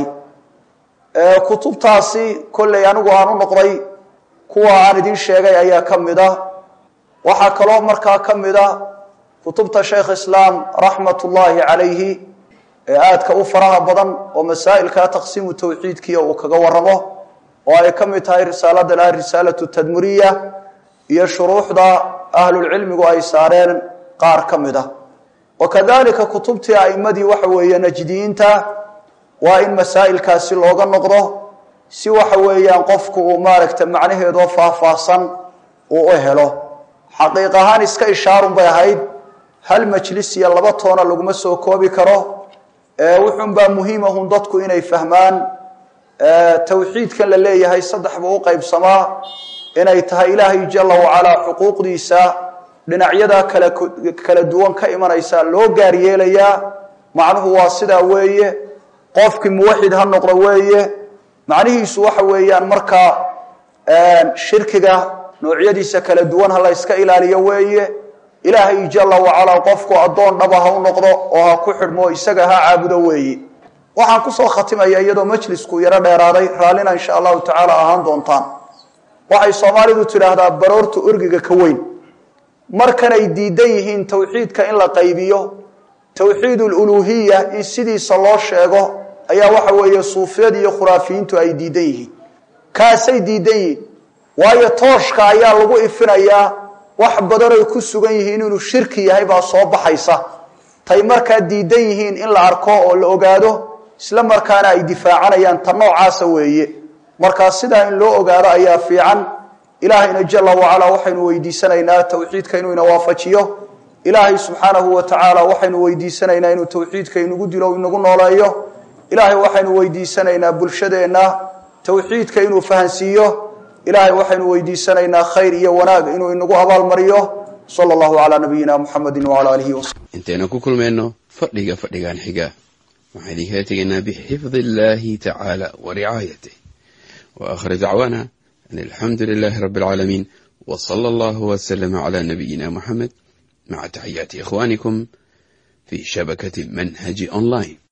Speaker 1: ee kutubtaasi kulay anigu aan u noqday kuwa aan idin sheegay ayaa kamida waxa kale markaa kamida kutubta Sheikh Islam rahmatullahi alayhi ee aadka u faraha badan oo masaa'ilka taqsiim tawxiidkiya oo kaga waramo oo ay kamid tahay risaalada la risaalatu tadmuriyya iyo shuruuxda ahlul cilmigu ay saareen qaar kamida oo kadalika kutubtii a'imadii waxa weeye najdiinta waa in masaa'ilkaasi looga noqdo si waxa weeyaan qofku uu maaragta macnaheedu faahfaahsan oo u helo xaqiiq ahaan iska ishaarun bay ahayd hal majlis iyo laba toona laguma soo koobi karo ee wuxuu baa muhiim ah dadku inay fahmaan ee tawxiidkan la leeyahay saddexba u qaybsamaa inay tahay ilaahay jalla wa ala xuquuqdiisa dhinacyada kala kala duwan ka imanaysa loo gaar yeelaya macnuhu waa sida weeye qofkii muwahhid ha noqdo weeye macnihiisu waxa weeyaan marka ee shirkiga noocyadiisa kala duwan ha la iska ilaaliyo weeye ilaahay jalla wa ala qofku adoon dhaba ha u noqdo oo ha ku xidhmo isaga ha caabudo weeye waxaan ku soo khatimayaa iyadoo majlisku yara dheeraaday raalina insha Allah ta'ala ahaan doontaan waxay Soomaalidu tiraahdaa baroortu urgiga ka weyn markan ay diidan yihiin tawxiidka in la qaybiyo tawxiidul uluhiyya in sidiisa loo sheego ayaa waxa weeye suufiyada iyo khuraafiyiintu ay diidan yihiin kaasay diidan yihiin waayo tooshka ayaa lagu ifinayaa wax badan ay ku sugan yihiin inuu shirki yahay baa soo baxaysa tay marka diidan yihiin in la arko oo la ogaado isla markaana ay difaacanayaan tan noocaas weeye marka sida in loo ogaado ayaa fiican ilaahayna jalla wa ala waxaynu weydiisanaynaa tawxiidka inuu ina waafajiyo ilaahay subhanahu wa ta'ala waxaynu weydiisanaynaa inuu tawxiidka inagu dilo inagu nooleeyo ilaahay waxaynu weydiisanaynaa bulshadeena tawxiidka inuu fahansiiyo ilaahay waxaynu weydiisanaynaa khayr iyo wanaag inuu inagu abaal mariyo sallallahu ala nabiyina muhammadin wa ala alihi wa
Speaker 2: inteena ku kulmeenno fadhiga fadhigan xiga waxaan idinka tegaynaa bi xifdillahi ta'ala wa ri'ayatihi wa akhir da'wana alhamdulillahi rabbil alamin wa sallallahu wa sallama ala nabiyyina muhammad ma'a tahiyyati ikhwanikum fi shabakati manhaj online.